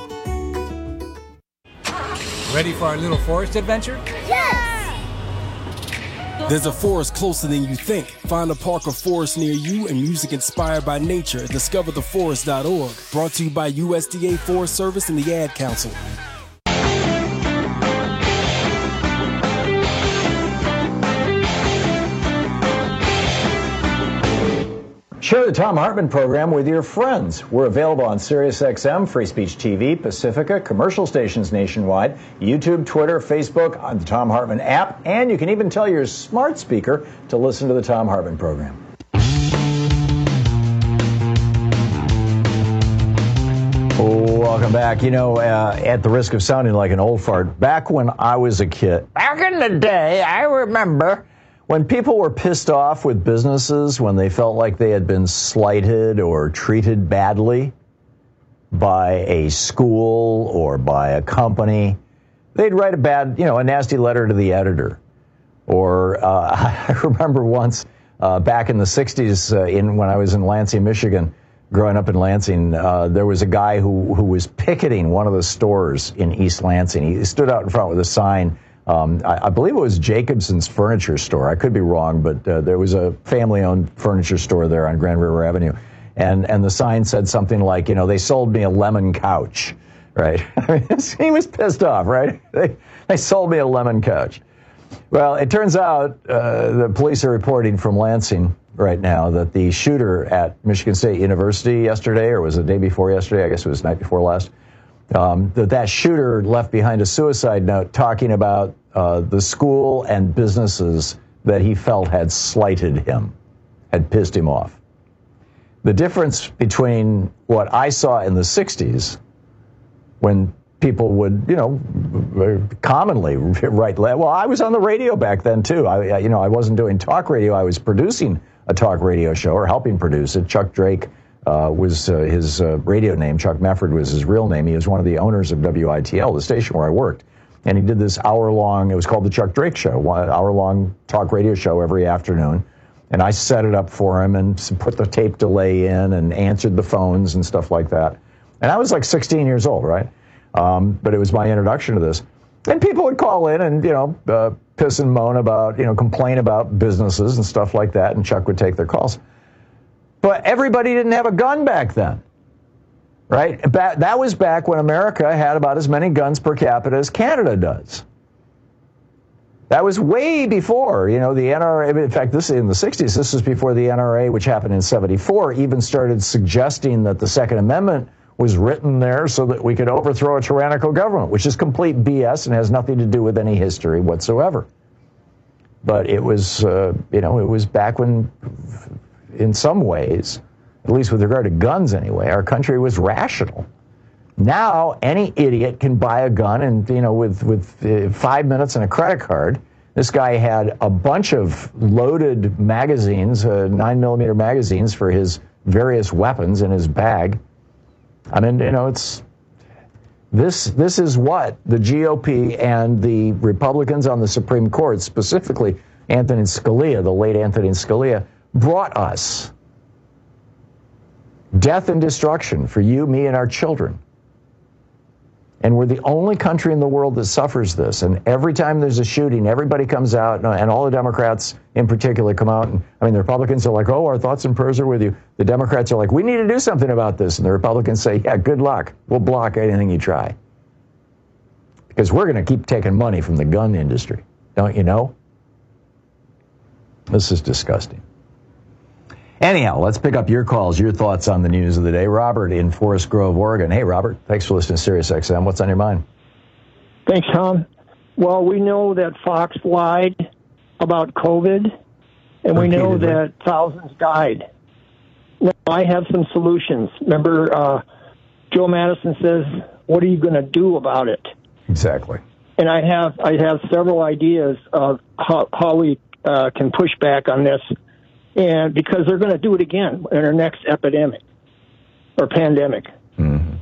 [SPEAKER 32] Ready for our little forest adventure?
[SPEAKER 33] Yes! There's a forest closer than you think. Find a park or forest near you and music inspired by nature at discover the forest dot org. Brought to you by U S D A Forest Service and the Ad Council.
[SPEAKER 24] Share the Tom Hartman program with your friends. We're available on SiriusXM, Free Speech T V, Pacifica, commercial stations nationwide, YouTube, Twitter, Facebook, on the Tom Hartman app, and you can even tell your smart speaker to listen to the Tom Hartman program. welcome back. You know, uh, at the risk of sounding like an old fart, back when I was a kid, back in the day, I remember when people were pissed off with businesses, when they felt like they had been slighted or treated badly by a school or by a company, they'd write a bad, you know, a nasty letter to the editor. Or uh, I remember once uh, back in the sixties, uh, in when I was in Lansing, Michigan, growing up in Lansing, uh, there was a guy who, who was picketing one of the stores in East Lansing. He stood out in front with a sign. Um, I, I believe it was Jacobson's Furniture Store. I could be wrong, but uh, there was a family-owned furniture store there on Grand River Avenue. And, and the sign said something like, you know, they sold me a lemon couch, right? I mean, he was pissed off, right? They, they sold me a lemon couch. Well, it turns out uh, the police are reporting from Lansing right now that the shooter at Michigan State University yesterday, or was it the day before yesterday? I guess it was the night before last. Um, that that shooter left behind a suicide note talking about uh, the school and businesses that he felt had slighted him, had pissed him off. The difference between what I saw in the sixties, when people would, you know, commonly write, well, I was on the radio back then too. I, you know, I wasn't doing talk radio. I was producing a talk radio show, or helping produce it. Chuck Drake uh, was uh, his uh, radio name. Chuck Mefford was his real name. He was one of the owners of W I T L, the station where I worked. And he did this hour-long, it was called the Chuck Drake Show, one hour-long talk radio show every afternoon. And I set it up for him and put the tape delay in and answered the phones and stuff like that. And I was like sixteen years old, right? Um, but it was my introduction to this. And people would call in and, you know, uh, piss and moan about, you know, complain about businesses and stuff like that, and Chuck would take their calls. But everybody didn't have a gun back then, right? Ba- that was back when America had about as many guns per capita as Canada does. That was way before, you know, the N R A. In fact, this in the sixties, this was before the N R A, which happened in seventy-four, even started suggesting that the Second Amendment was written there so that we could overthrow a tyrannical government, which is complete B S and has nothing to do with any history whatsoever. But it was, uh, you know, it was back when, in some ways, at least with regard to guns anyway, our country was rational. Now, any idiot can buy a gun and, you know, with, with uh, five minutes and a credit card. This guy had a bunch of loaded magazines, uh, nine millimeter magazines for his various weapons in his bag. I mean, you know, it's this. This is what the G O P and the Republicans on the Supreme Court, specifically Anthony Scalia, the late Anthony Scalia, brought us. Death and destruction for you, me, and our children. And we're the only country in the world that suffers this. And every time there's a shooting, everybody comes out, and all the Democrats in particular come out. And I mean, the Republicans are like, oh, our thoughts and prayers are with you. The Democrats are like, we need to do something about this. And the Republicans say, yeah, good luck. We'll block anything you try. Because we're going to keep taking money from the gun industry. Don't you know? This is disgusting. Anyhow, let's pick up your calls, your thoughts on the news of the day. Robert in Forest Grove, Oregon. Hey, Robert. Thanks for listening to Sirius X M. What's on your mind?
[SPEAKER 2] Thanks, Tom. Well, we know that Fox lied about COVID, and we know that thousands died. Now, I have some solutions. Remember, uh, Joe Madison says, what are you going to do about it?
[SPEAKER 24] Exactly.
[SPEAKER 2] And I have I have several ideas of how, how we uh, can push back on this. And because they're going to do it again in our next epidemic or pandemic.
[SPEAKER 24] Mm-hmm.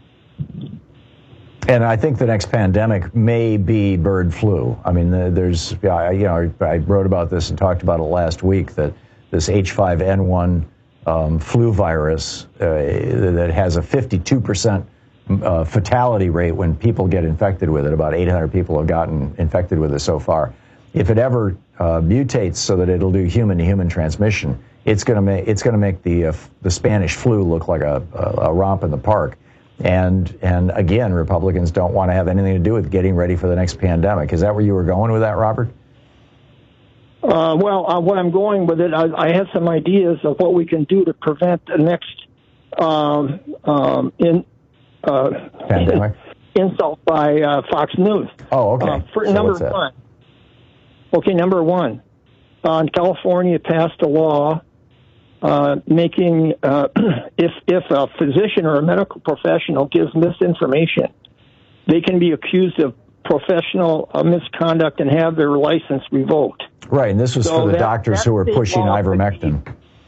[SPEAKER 24] And I think the next pandemic may be bird flu. I mean, there's, you know, I wrote about this and talked about it last week, that this H five N one um, flu virus uh, that has a fifty-two percent uh, fatality rate when people get infected with it. About eight hundred people have gotten infected with it so far. If it ever uh, mutates so that it'll do human-to-human transmission, it's going to make it's going to make the uh, the Spanish flu look like a, a, a romp in the park. And and again, Republicans don't want to have anything to do with getting ready for the next pandemic. Is that where you were going with that, Robert?
[SPEAKER 2] Uh, well, uh, what I'm going with it, I, I have some ideas of what we can do to prevent the next um, um, in uh,
[SPEAKER 24] pandemic
[SPEAKER 2] insult by uh, Fox News.
[SPEAKER 24] Oh, okay.
[SPEAKER 2] Uh, for
[SPEAKER 24] so
[SPEAKER 2] number one. Okay, number one. Uh, California passed a law uh, making uh, if if a physician or a medical professional gives misinformation, they can be accused of professional uh, misconduct and have their license revoked.
[SPEAKER 24] Right, and this was
[SPEAKER 2] So
[SPEAKER 24] for the
[SPEAKER 2] that-
[SPEAKER 24] doctors
[SPEAKER 2] that
[SPEAKER 24] who were
[SPEAKER 2] state
[SPEAKER 24] pushing
[SPEAKER 2] law-
[SPEAKER 24] ivermectin.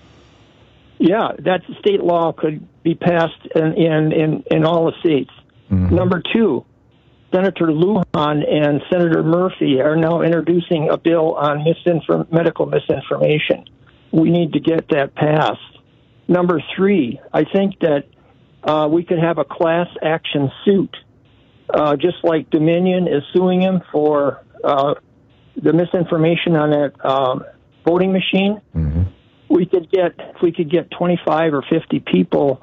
[SPEAKER 2] Yeah, that state law could be passed in in, in, in all the states.
[SPEAKER 24] Mm-hmm.
[SPEAKER 2] Number two, Senator Lujan and Senator Murphy are now introducing a bill on misinform- medical misinformation. We need to get that passed. Number three, I think that uh, we could have a class action suit, uh, just like Dominion is suing him for uh, the misinformation on that um, voting machine.
[SPEAKER 24] Mm-hmm.
[SPEAKER 2] We could get if we could get twenty-five or fifty people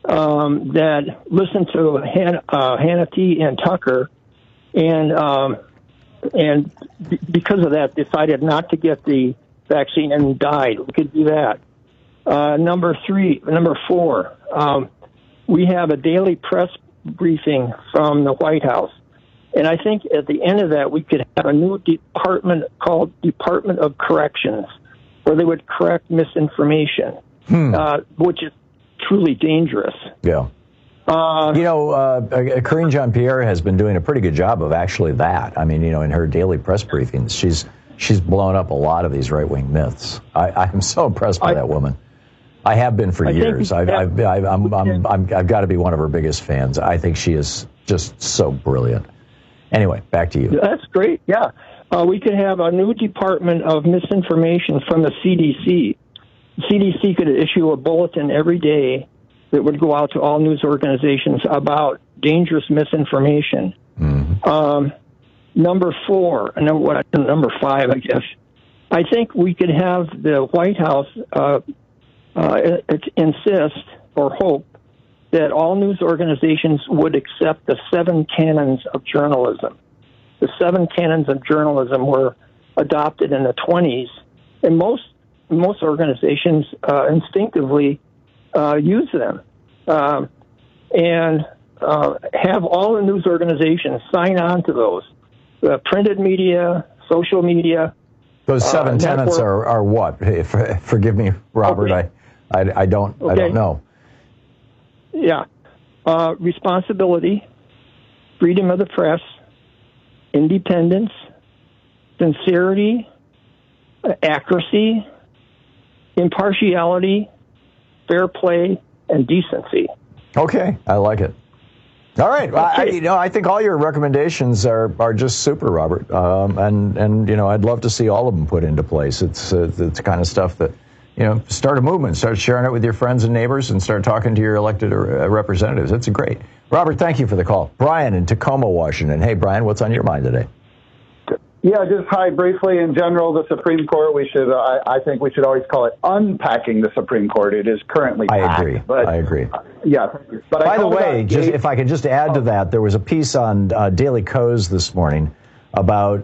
[SPEAKER 2] um, that listen to Han- uh, Hannity and Tucker, and um, and b- because of that decided not to get the vaccine and died. We could do that. Uh, number three, number four, um, we have a daily press briefing from the White House, and I think at the end of that we could have a new department called Department of Corrections, where they would correct misinformation,
[SPEAKER 24] Hmm.
[SPEAKER 2] uh, which is truly dangerous.
[SPEAKER 24] Yeah.
[SPEAKER 2] Uh,
[SPEAKER 24] you know, uh, Karine Jean-Pierre has been doing a pretty good job of actually that. I mean, you know, in her daily press briefings, she's she's blown up a lot of these right-wing myths. I, I'm so impressed by
[SPEAKER 2] I,
[SPEAKER 24] that woman. I have been for
[SPEAKER 2] I
[SPEAKER 24] years. I've,
[SPEAKER 2] that,
[SPEAKER 24] I've, I've, I'm, I'm, I'm, I've got to be one of her biggest fans. I think she is just so brilliant. Anyway, back to you.
[SPEAKER 2] That's great. Yeah. Uh, we could have a new department of misinformation from the C D C. The C D C could issue a bulletin every day that would go out to all news organizations about dangerous misinformation.
[SPEAKER 24] Mm-hmm.
[SPEAKER 2] Um, number four, number what? Number five, I guess. I think we could have the White House uh, uh, insist or hope that all news organizations would accept the seven canons of journalism. The seven canons of journalism were adopted in the twenties, and most most organizations uh, instinctively uh, use them. Um, and uh, have all the news organizations sign on to those. The printed media, social media.
[SPEAKER 24] Those seven
[SPEAKER 2] uh,
[SPEAKER 24] tenets
[SPEAKER 2] network.
[SPEAKER 24] are, are what? Forgive me, Robert.
[SPEAKER 2] Okay.
[SPEAKER 24] I, I I don't I
[SPEAKER 2] Okay.
[SPEAKER 24] don't know.
[SPEAKER 2] Yeah. Uh, responsibility, freedom of the press, independence, sincerity, uh, accuracy, impartiality, fair play, and decency.
[SPEAKER 24] Okay, I like it. All right, well, I, you know, I think all your recommendations are, are just super, Robert, um, and and you know, I'd love to see all of them put into place. It's uh, it's the kind of stuff that, you know, start a movement, start sharing it with your friends and neighbors, and start talking to your elected uh, representatives. It's great. Robert, thank you for the call. Brian in Tacoma, Washington. Hey, Brian, what's on your mind today?
[SPEAKER 3] Yeah, just hi, briefly, in general, the Supreme Court, we should, uh, I, I think we should always call it unpacking the Supreme Court. It is currently
[SPEAKER 24] I
[SPEAKER 3] packed,
[SPEAKER 24] agree.
[SPEAKER 3] But,
[SPEAKER 24] I agree.
[SPEAKER 3] Uh, yeah. But
[SPEAKER 24] By
[SPEAKER 3] I
[SPEAKER 24] the
[SPEAKER 3] called
[SPEAKER 24] way,
[SPEAKER 3] about
[SPEAKER 24] just,
[SPEAKER 3] Gates.
[SPEAKER 24] if I could just add to that, there was a piece on uh, Daily Kos this morning about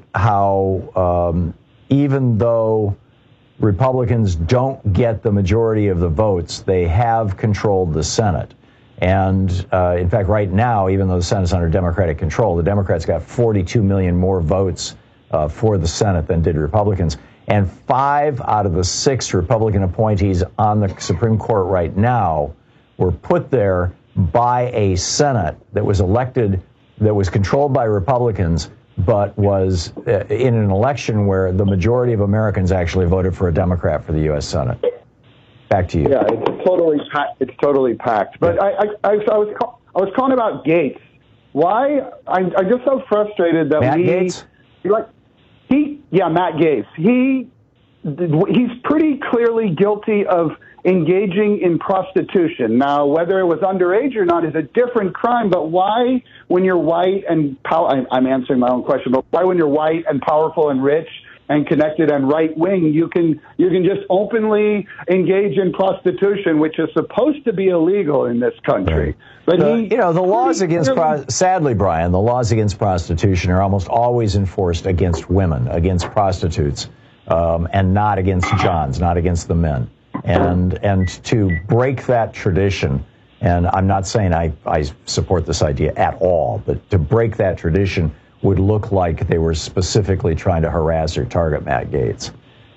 [SPEAKER 24] how um, even though Republicans don't get the majority of the votes, they have controlled the Senate. And uh, in fact, right now, even though the Senate's under Democratic control, the Democrats got forty-two million more votes uh, for the Senate than did Republicans. And five out of the six Republican appointees on the Supreme Court right now were put there by a Senate that was elected, that was controlled by Republicans, but was uh, in an election where the majority of Americans actually voted for a Democrat for the U S Senate. Back to you.
[SPEAKER 3] Yeah, it's totally packed. It's totally packed. But I, I, I, I was, call, I was calling about Gates. Why? I, I'm just so frustrated that
[SPEAKER 24] Matt
[SPEAKER 3] we
[SPEAKER 24] Gaetz?
[SPEAKER 3] like he. Yeah, Matt Gaetz. He, he's pretty clearly guilty of engaging in prostitution. Now, whether it was underage or not is a different crime. But why, when you're white and pow- I'm answering my own question. But why, when you're white and powerful and rich and connected and right wing, you can you can just openly engage in prostitution, which is supposed to be illegal in this country. But
[SPEAKER 24] The-
[SPEAKER 3] he,
[SPEAKER 24] you know, the laws against,
[SPEAKER 3] clearly-
[SPEAKER 24] pro- sadly, Brian, the laws against prostitution are almost always enforced against women, against prostitutes, um, and not against Johns, not against the men. And and to break that tradition, and I'm not saying I, I support this idea at all, but to break that tradition would look like they were specifically trying to harass or target Matt Gaetz.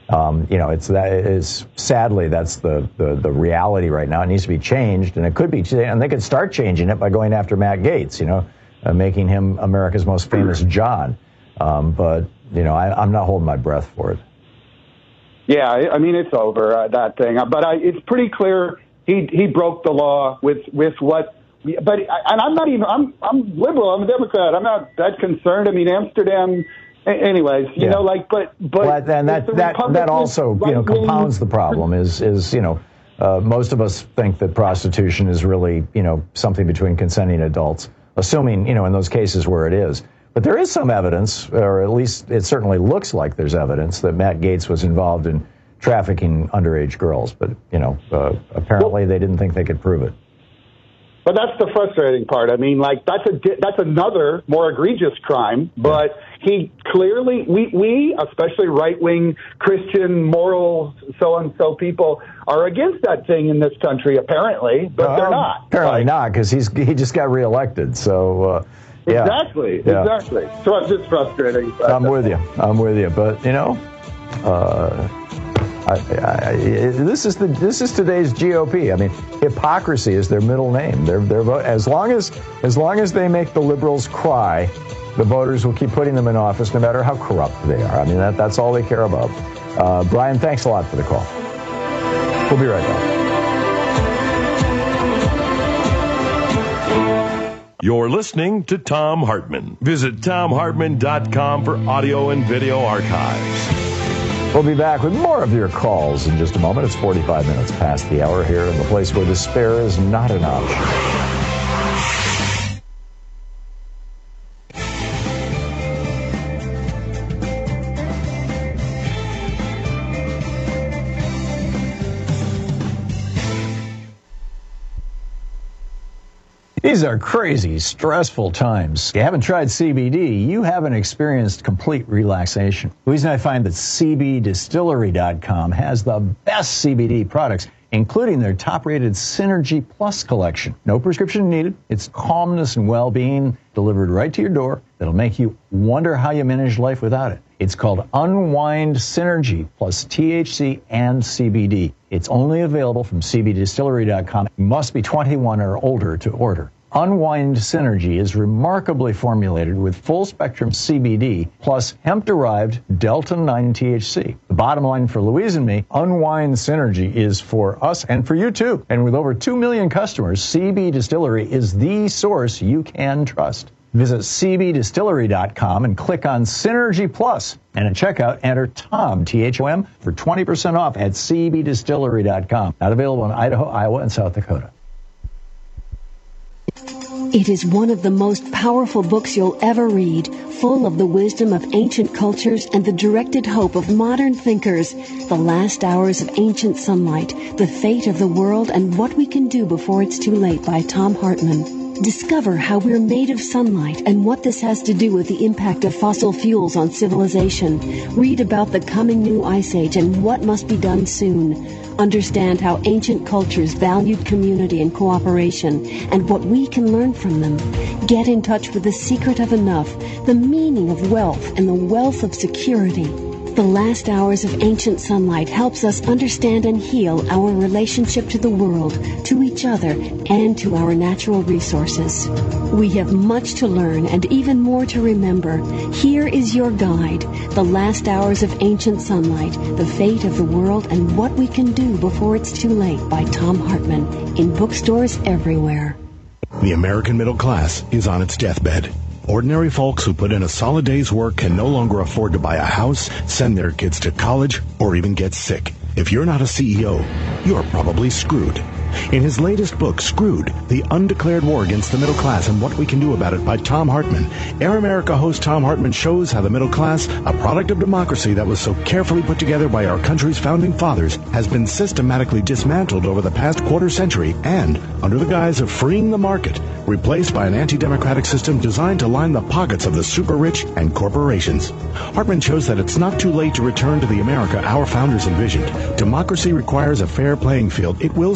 [SPEAKER 24] Um, you know, it's that is sadly that's the, the the reality right now. It needs to be changed, and it could be, and they could start changing it by going after Matt Gaetz. You know, uh, making him America's most famous John. Um, but you know, I, I'm not holding my breath for it.
[SPEAKER 3] Yeah, I mean it's over uh, that thing. But I, it's pretty clear he he broke the law with with what. But and I'm not even I'm I'm liberal. I'm a Democrat. I'm not that concerned. I mean Amsterdam. Anyways, you
[SPEAKER 24] yeah.
[SPEAKER 3] know, like, but, but,
[SPEAKER 24] well, and that that that also, you know, compounds the problem. Is is you know, uh, most of us think that prostitution is really, you know, something between consenting adults, assuming, you know, in those cases where it is. But there is some evidence, or at least it certainly looks like there's evidence that Matt Gaetz was involved in trafficking underage girls. But you know, uh, apparently they didn't think they could prove it.
[SPEAKER 3] But that's the frustrating part. I mean, like that's a that's another more egregious crime. But he clearly, we we especially right wing Christian moral so and so people are against that thing in this country. Apparently, but uh, they're not.
[SPEAKER 24] Apparently like, not, because he's he just got reelected. So uh, yeah,
[SPEAKER 3] exactly,
[SPEAKER 24] yeah.
[SPEAKER 3] exactly. So it's just frustrating.
[SPEAKER 24] I'm with you. I'm with you. But you know. Uh, I, I, I, this is the this is today's G O P. I mean, hypocrisy is their middle name. They're they're as long as as long as they make the liberals cry, the voters will keep putting them in office, no matter how corrupt they are. I mean, that that's all they care about. Uh, Brian, thanks a lot for the call. We'll be right
[SPEAKER 5] back. You're listening to Thom Hartmann. Visit Thom Hartmann dot com for audio and video archives.
[SPEAKER 24] We'll be back with more of your calls in just a moment. It's forty-five minutes past the hour here in the place where despair is not an option. These are crazy, stressful times. If you haven't tried C B D, you haven't experienced complete relaxation. The reason I find that C B Distillery dot com has the best C B D products, including their top-rated Synergy Plus collection. No prescription needed. It's calmness and well-being delivered right to your door that'll make you wonder how you manage life without it. It's called Unwind Synergy plus T H C and C B D. It's only available from C B Distillery dot com. You must be twenty-one or older to order. Unwind Synergy is remarkably formulated with full-spectrum C B D plus hemp-derived Delta nine T H C. The bottom line for Louise and me, Unwind Synergy is for us and for you too. And with over two million customers, C B Distillery is the source you can trust. Visit C B Distillery dot com and click on Synergy Plus. And at checkout, enter Thom, T H O M, for twenty percent off at C B Distillery dot com. Not available in Idaho, Iowa, and South Dakota.
[SPEAKER 6] It is one of the most powerful books you'll ever read, full of the wisdom of ancient cultures and the directed hope of modern thinkers. The Last Hours of Ancient Sunlight, The Fate of the World and What We Can Do Before It's Too Late by Thom Hartmann. Discover how we're made of sunlight and what this has to do with the impact of fossil fuels on civilization. Read about the coming new ice age and what must be done soon. Understand how ancient cultures valued community and cooperation and what we can learn from them. Get in touch with the secret of enough, the meaning of wealth, and the wealth of security. The Last Hours of Ancient Sunlight helps us understand and heal our relationship to the world, to each other, and to our natural resources. We have much to learn and even more to remember. Here is your guide, The Last Hours of Ancient Sunlight, The Fate of the World and What We Can Do Before It's Too Late by Thom Hartmann, in bookstores everywhere.
[SPEAKER 7] The American middle class is on its deathbed. Ordinary folks who put in a solid day's work can no longer afford to buy a house, send their kids to college, or even get sick. If you're not a C E O, you're probably screwed. In his latest book, Screwed, The Undeclared War Against the Middle Class and What We Can Do About It by Thom Hartmann, Air America host Thom Hartmann shows how the middle class, a product of democracy that was so carefully put together by our country's founding fathers, has been systematically dismantled over the past quarter century and, under the guise of freeing the market, replaced by an anti-democratic system designed to line the pockets of the super-rich and corporations. Hartmann shows that it's not too late to return to the America our founders envisioned. Democracy requires a fair playing field. It will survive.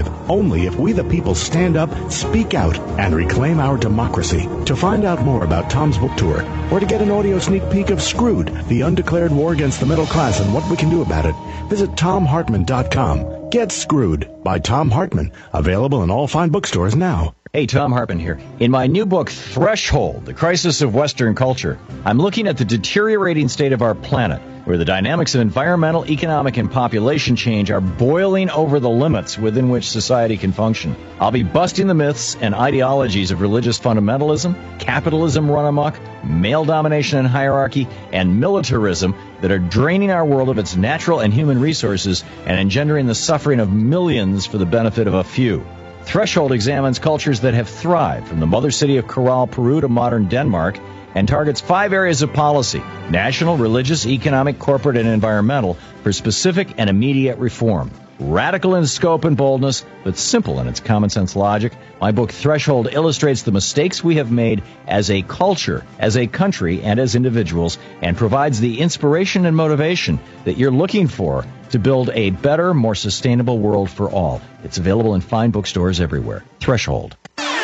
[SPEAKER 7] survive only if we the people stand up, speak out, and reclaim our democracy. To find out more about Tom's book tour, or to get an audio sneak peek of Screwed, the undeclared war against the middle class and what we can do about it, visit tom hartman dot com. Get Screwed by Tom Hartman, available in all fine bookstores now.
[SPEAKER 24] Hey, Tom Hartman here. In my new book, Threshold, The Crisis of Western Culture, I'm looking at the deteriorating state of our planet, where the dynamics of environmental, economic, and population change are boiling over the limits within which society can function. I'll be busting the myths and ideologies of religious fundamentalism, capitalism run amok, male domination and hierarchy, and militarism that are draining our world of its natural and human resources and engendering the suffering of millions for the benefit of a few. Threshold examines cultures that have thrived, from the mother city of Corral, Peru to modern Denmark, and targets five areas of policy: national, religious, economic, corporate, and environmental, for specific and immediate reform. Radical in scope and boldness, but simple in its common sense logic, my book Threshold illustrates the mistakes we have made as a culture, as a country, and as individuals, and provides the inspiration and motivation that you're looking for to build a better, more sustainable world for all. It's available in fine bookstores everywhere. Threshold.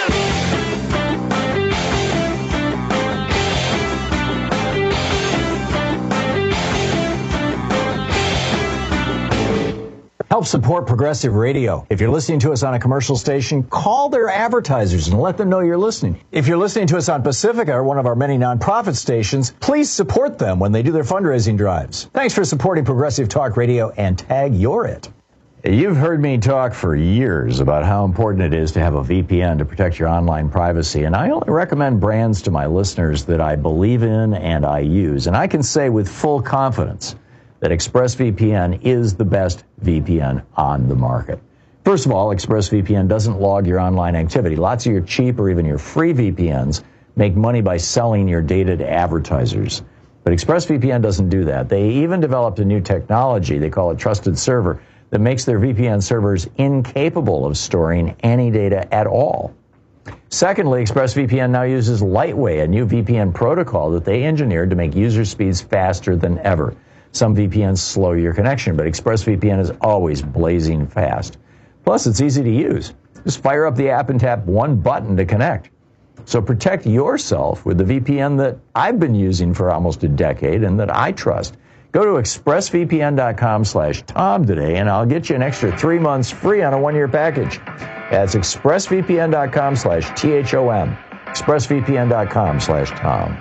[SPEAKER 24] Help support Progressive Radio. If you're listening to us on a commercial station, call their advertisers and let them know you're listening. If you're listening to us on Pacifica, or one of our many nonprofit stations, please support them when they do their fundraising drives. Thanks for supporting Progressive Talk Radio, and tag you're it. You've heard me talk for years about how important it is to have a V P N to protect your online privacy, and I only recommend brands to my listeners that I believe in and I use. And I can say with full confidence that ExpressVPN is the best V P N on the market. First of all, ExpressVPN doesn't log your online activity. Lots of your cheap or even your free V P Ns make money by selling your data to advertisers. But ExpressVPN doesn't do that. They even developed a new technology, they call it Trusted Server, that makes their V P N servers incapable of storing any data at all. Secondly, ExpressVPN now uses Lightway, a new V P N protocol that they engineered to make user speeds faster than ever. Some V P Ns slow your connection, but ExpressVPN is always blazing fast. Plus, it's easy to use. Just fire up the app and tap one button to connect. So protect yourself with the V P N that I've been using for almost a decade and that I trust. Go to expressvpn.com slash Tom today, and I'll get you an extra three months free on a one-year package. That's expressvpn.com slash T H O M. expressvpn.com slash Tom.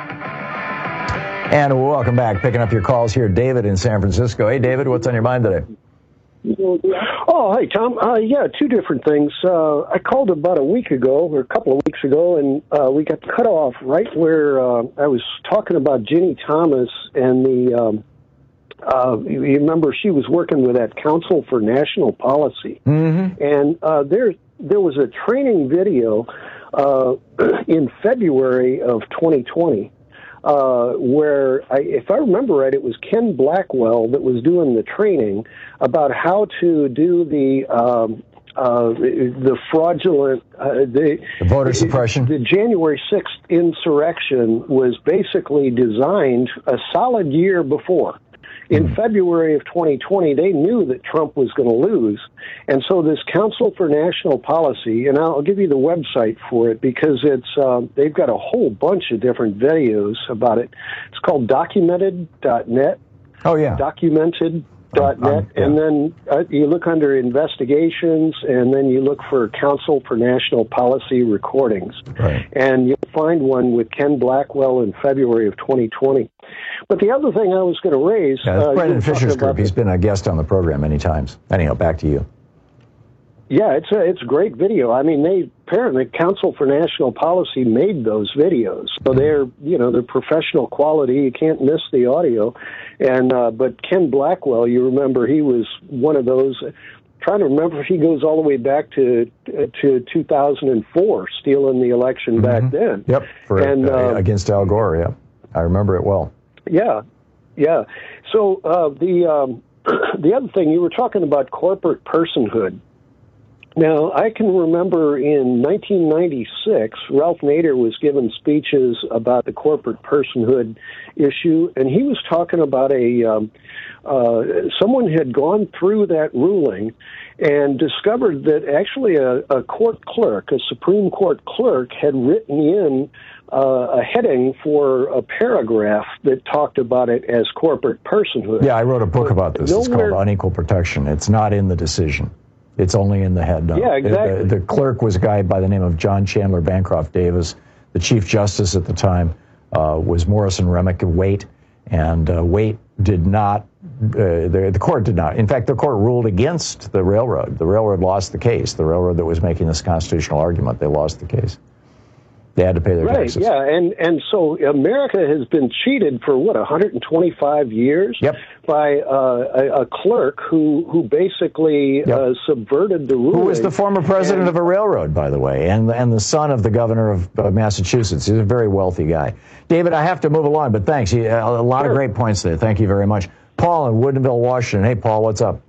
[SPEAKER 24] And welcome back. Picking up your calls here, David in San Francisco. Hey, David, what's on your mind today?
[SPEAKER 4] Oh, hi, Tom. Uh, yeah, two different things. Uh, I called about a week ago, or a couple of weeks ago, and uh, we got cut off right where uh, I was talking about Ginny Thomas and the, um, uh, you remember she was working with that Council for National Policy.
[SPEAKER 24] Mm-hmm.
[SPEAKER 4] And uh, there, there was a training video uh, in February of twenty twenty. Uh, where, I, if I remember right, it was Ken Blackwell that was doing the training about how to do the um, uh, the fraudulent uh, the,
[SPEAKER 24] the voter suppression.
[SPEAKER 4] The January sixth insurrection was basically designed a solid year before. In February of twenty twenty, they knew that Trump was going to lose. And so this Council for National Policy, and I'll give you the website for it because it's uh, they've got a whole bunch of different videos about it. It's called documented dot net.
[SPEAKER 24] Oh, yeah.
[SPEAKER 4] Documented dot net. Um, yeah. And then uh, you look under investigations, and then you look for Council for National Policy recordings.
[SPEAKER 24] Right.
[SPEAKER 4] And you'll find one with Ken Blackwell in February of twenty twenty. But the other thing I was going to raise...
[SPEAKER 24] Yeah, that's
[SPEAKER 4] uh,
[SPEAKER 24] Brendan Fisher's group. He's been a guest on the program many times. Anyhow, back to you.
[SPEAKER 4] Yeah, it's a, it's a great video. I mean, they apparently Council for National Policy made those videos, so they're you know they're professional quality. You can't miss the audio. And uh, but Ken Blackwell, you remember, he was one of those. Trying to remember if he goes all the way back to to two thousand four, stealing the election mm-hmm. back then.
[SPEAKER 24] Yep, for, and uh, uh, against Al Gore. Yeah, I remember it well.
[SPEAKER 4] Yeah, yeah. So uh, the um, the other thing, you were talking about corporate personhood. Now, I can remember in nineteen ninety-six, Ralph Nader was giving speeches about the corporate personhood issue, and he was talking about a um, uh, someone had gone through that ruling and discovered that actually a, a court clerk, a Supreme Court clerk, had written in uh, a heading for a paragraph that talked about it as corporate personhood.
[SPEAKER 24] Yeah, I wrote a book about this. Nowhere... It's called Unequal Protection. It's not in the decision. It's only in the head. No.
[SPEAKER 4] Yeah, exactly.
[SPEAKER 24] The, the clerk was a guy by the name of John Chandler Bancroft Davis. The Chief Justice at the time uh, was Morrison Remick Waite, and uh, Waite did not, uh, the, the court did not. In fact, the court ruled against the railroad. The railroad lost the case. The railroad that was making this constitutional argument, they lost the case. They had to pay their
[SPEAKER 4] right,
[SPEAKER 24] taxes.
[SPEAKER 4] Yeah, and, and so America has been cheated for, what, one hundred twenty-five years
[SPEAKER 24] yep.
[SPEAKER 4] by uh, a, a clerk who, who basically yep. uh, subverted the ruling.
[SPEAKER 24] Who was the former president and, of a railroad, by the way, and, and the son of the governor of uh, Massachusetts. He's a very wealthy guy. David, I have to move along, but thanks. He, a lot sure. of great points there. Thank you very much. Paul in Woodinville, Washington. Hey, Paul, what's up?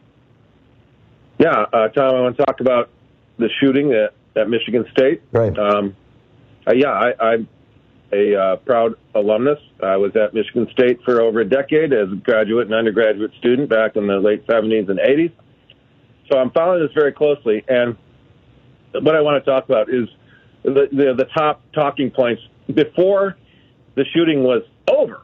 [SPEAKER 8] Yeah, uh, Tom, I want to talk about the shooting at, at Michigan State.
[SPEAKER 24] Right.
[SPEAKER 8] Um, Uh, yeah, I, I'm a uh, proud alumnus. I was at Michigan State for over a decade as a graduate and undergraduate student back in the late seventies and eighties. So I'm following this very closely. And what I want to talk about is the, the, the top talking points. Before the shooting was over,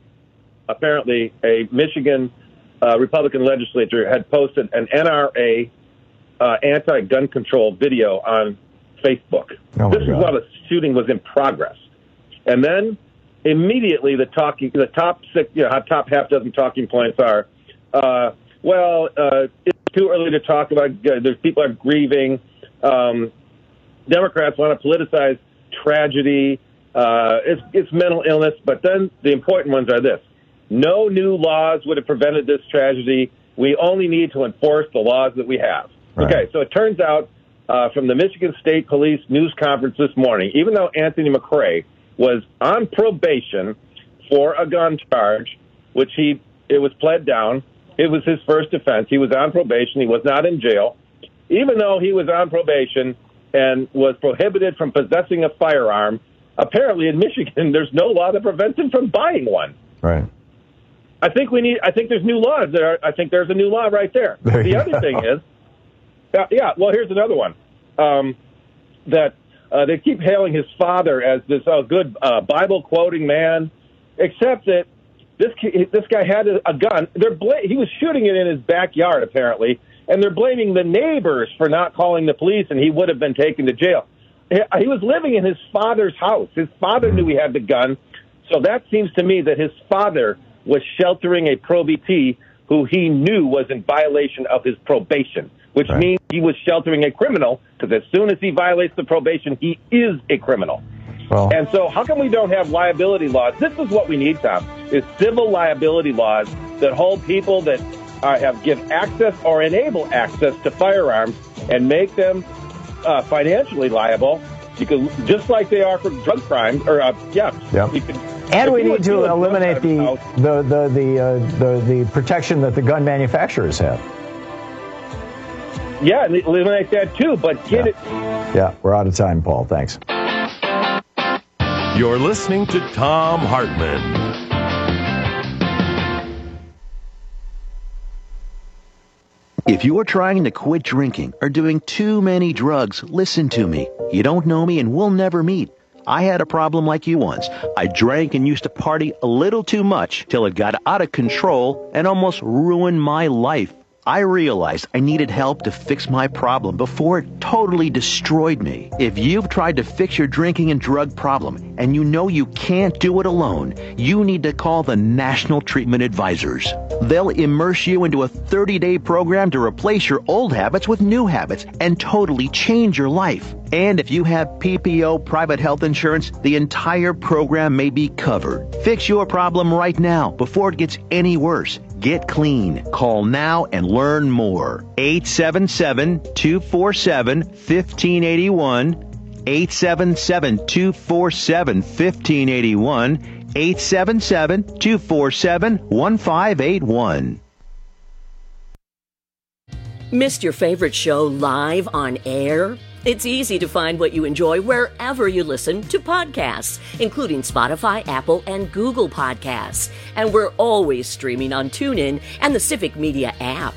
[SPEAKER 8] apparently a Michigan uh, Republican legislature had posted an N R A uh, anti-gun control video on Facebook.
[SPEAKER 24] Oh
[SPEAKER 8] this is while the shooting was in progress. And then immediately the talking, the top six, you know, top half dozen talking points are, uh, well, uh, it's too early to talk about, uh, there's people are grieving. Um, Democrats want to politicize tragedy. Uh, it's, it's mental illness. But then the important ones are this. No new laws would have prevented this tragedy. We only need to enforce the laws that we have.
[SPEAKER 24] Right.
[SPEAKER 8] Okay, so it turns out Uh, from the Michigan State Police news conference this morning, even though Anthony McRae was on probation for a gun charge, which he it was pled down, it was his first offense. He was on probation. He was not in jail. Even though he was on probation and was prohibited from possessing a firearm, apparently in Michigan there's no law that prevents him from buying one.
[SPEAKER 24] Right.
[SPEAKER 8] I think we need. I think there's new laws there. I think there's a new law right there.
[SPEAKER 24] there
[SPEAKER 8] the other go. thing is. Uh, yeah, well, here's another one. Um, that uh, they keep hailing his father as this uh, good uh, Bible-quoting man, except that this this guy had a, a gun. They're bla- he was shooting it in his backyard, apparently, and they're blaming the neighbors for not calling the police, and he would have been taken to jail. He was living in his father's house. His father knew he had the gun, so that seems to me that his father was sheltering a probee who he knew was in violation of his probation, which right. means he was sheltering a criminal, because as soon as he violates the probation, he is a criminal.
[SPEAKER 24] Well,
[SPEAKER 8] and so how come we don't have liability laws? This is what we need, Tom, is civil liability laws that hold people that uh, have give access or enable access to firearms and make them uh, financially liable, because just like they are for drug crimes, or, uh, yeah.
[SPEAKER 24] Yep.
[SPEAKER 8] You can,
[SPEAKER 24] and we need to eliminate the, the, the, the, uh, the, the protection that the gun manufacturers have.
[SPEAKER 8] Yeah, eliminate that too, but get
[SPEAKER 24] yeah.
[SPEAKER 8] it.
[SPEAKER 24] Yeah, we're out of time, Paul. Thanks.
[SPEAKER 5] You're listening to Tom Hartman.
[SPEAKER 9] If you are trying to quit drinking or doing too many drugs, listen to me. You don't know me and we'll never meet. I had a problem like you once. I drank and used to party a little too much till it got out of control and almost ruined my life. I realized I needed help to fix my problem before it totally destroyed me. If you've tried to fix your drinking and drug problem and you know you can't do it alone, you need to call the National Treatment Advisors. They'll immerse you into a thirty-day program to replace your old habits with new habits and totally change your life. And if you have P P O private health insurance, the entire program may be covered. Fix your problem right now before it gets any worse. Get clean. Call now and learn more. eight seven seven, two four seven, one five eight one. eight seven seven, two four seven, one five eight one. eight seven seven, two four seven, one five eight one.
[SPEAKER 10] Missed your favorite show live on air? It's easy to find what you enjoy wherever you listen to podcasts, including Spotify, Apple, and Google Podcasts. And we're always streaming on TuneIn and the Civic Media app.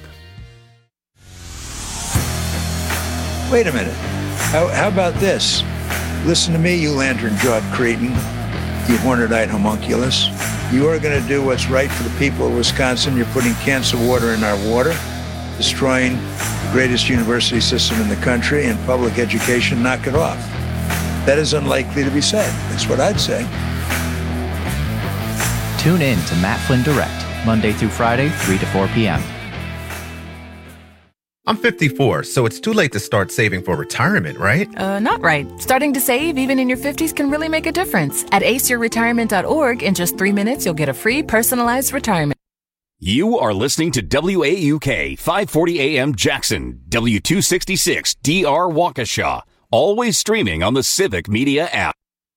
[SPEAKER 11] Wait a minute. How, how about this? Listen to me, you lantern-jawed cretin, you horned-eyed homunculus. You are going to do what's right for the people of Wisconsin. You're putting cancer water in our water, destroying the greatest university system in the country, and public education. Knock it off. That is unlikely to be said. That's what I'd say.
[SPEAKER 12] Tune in to Matt Flynn Direct, Monday through Friday, three to four p.m.
[SPEAKER 13] I'm fifty-four, so it's too late to start saving for retirement, right?
[SPEAKER 14] Uh, not right. Starting to save, even in your fifties, can really make a difference. At ace your retirement dot org, in just three minutes, you'll get a free personalized retirement.
[SPEAKER 1] You are listening to W A U K, five forty A M Jackson, W two sixty-six D R Waukesha. Always streaming on the Civic Media app.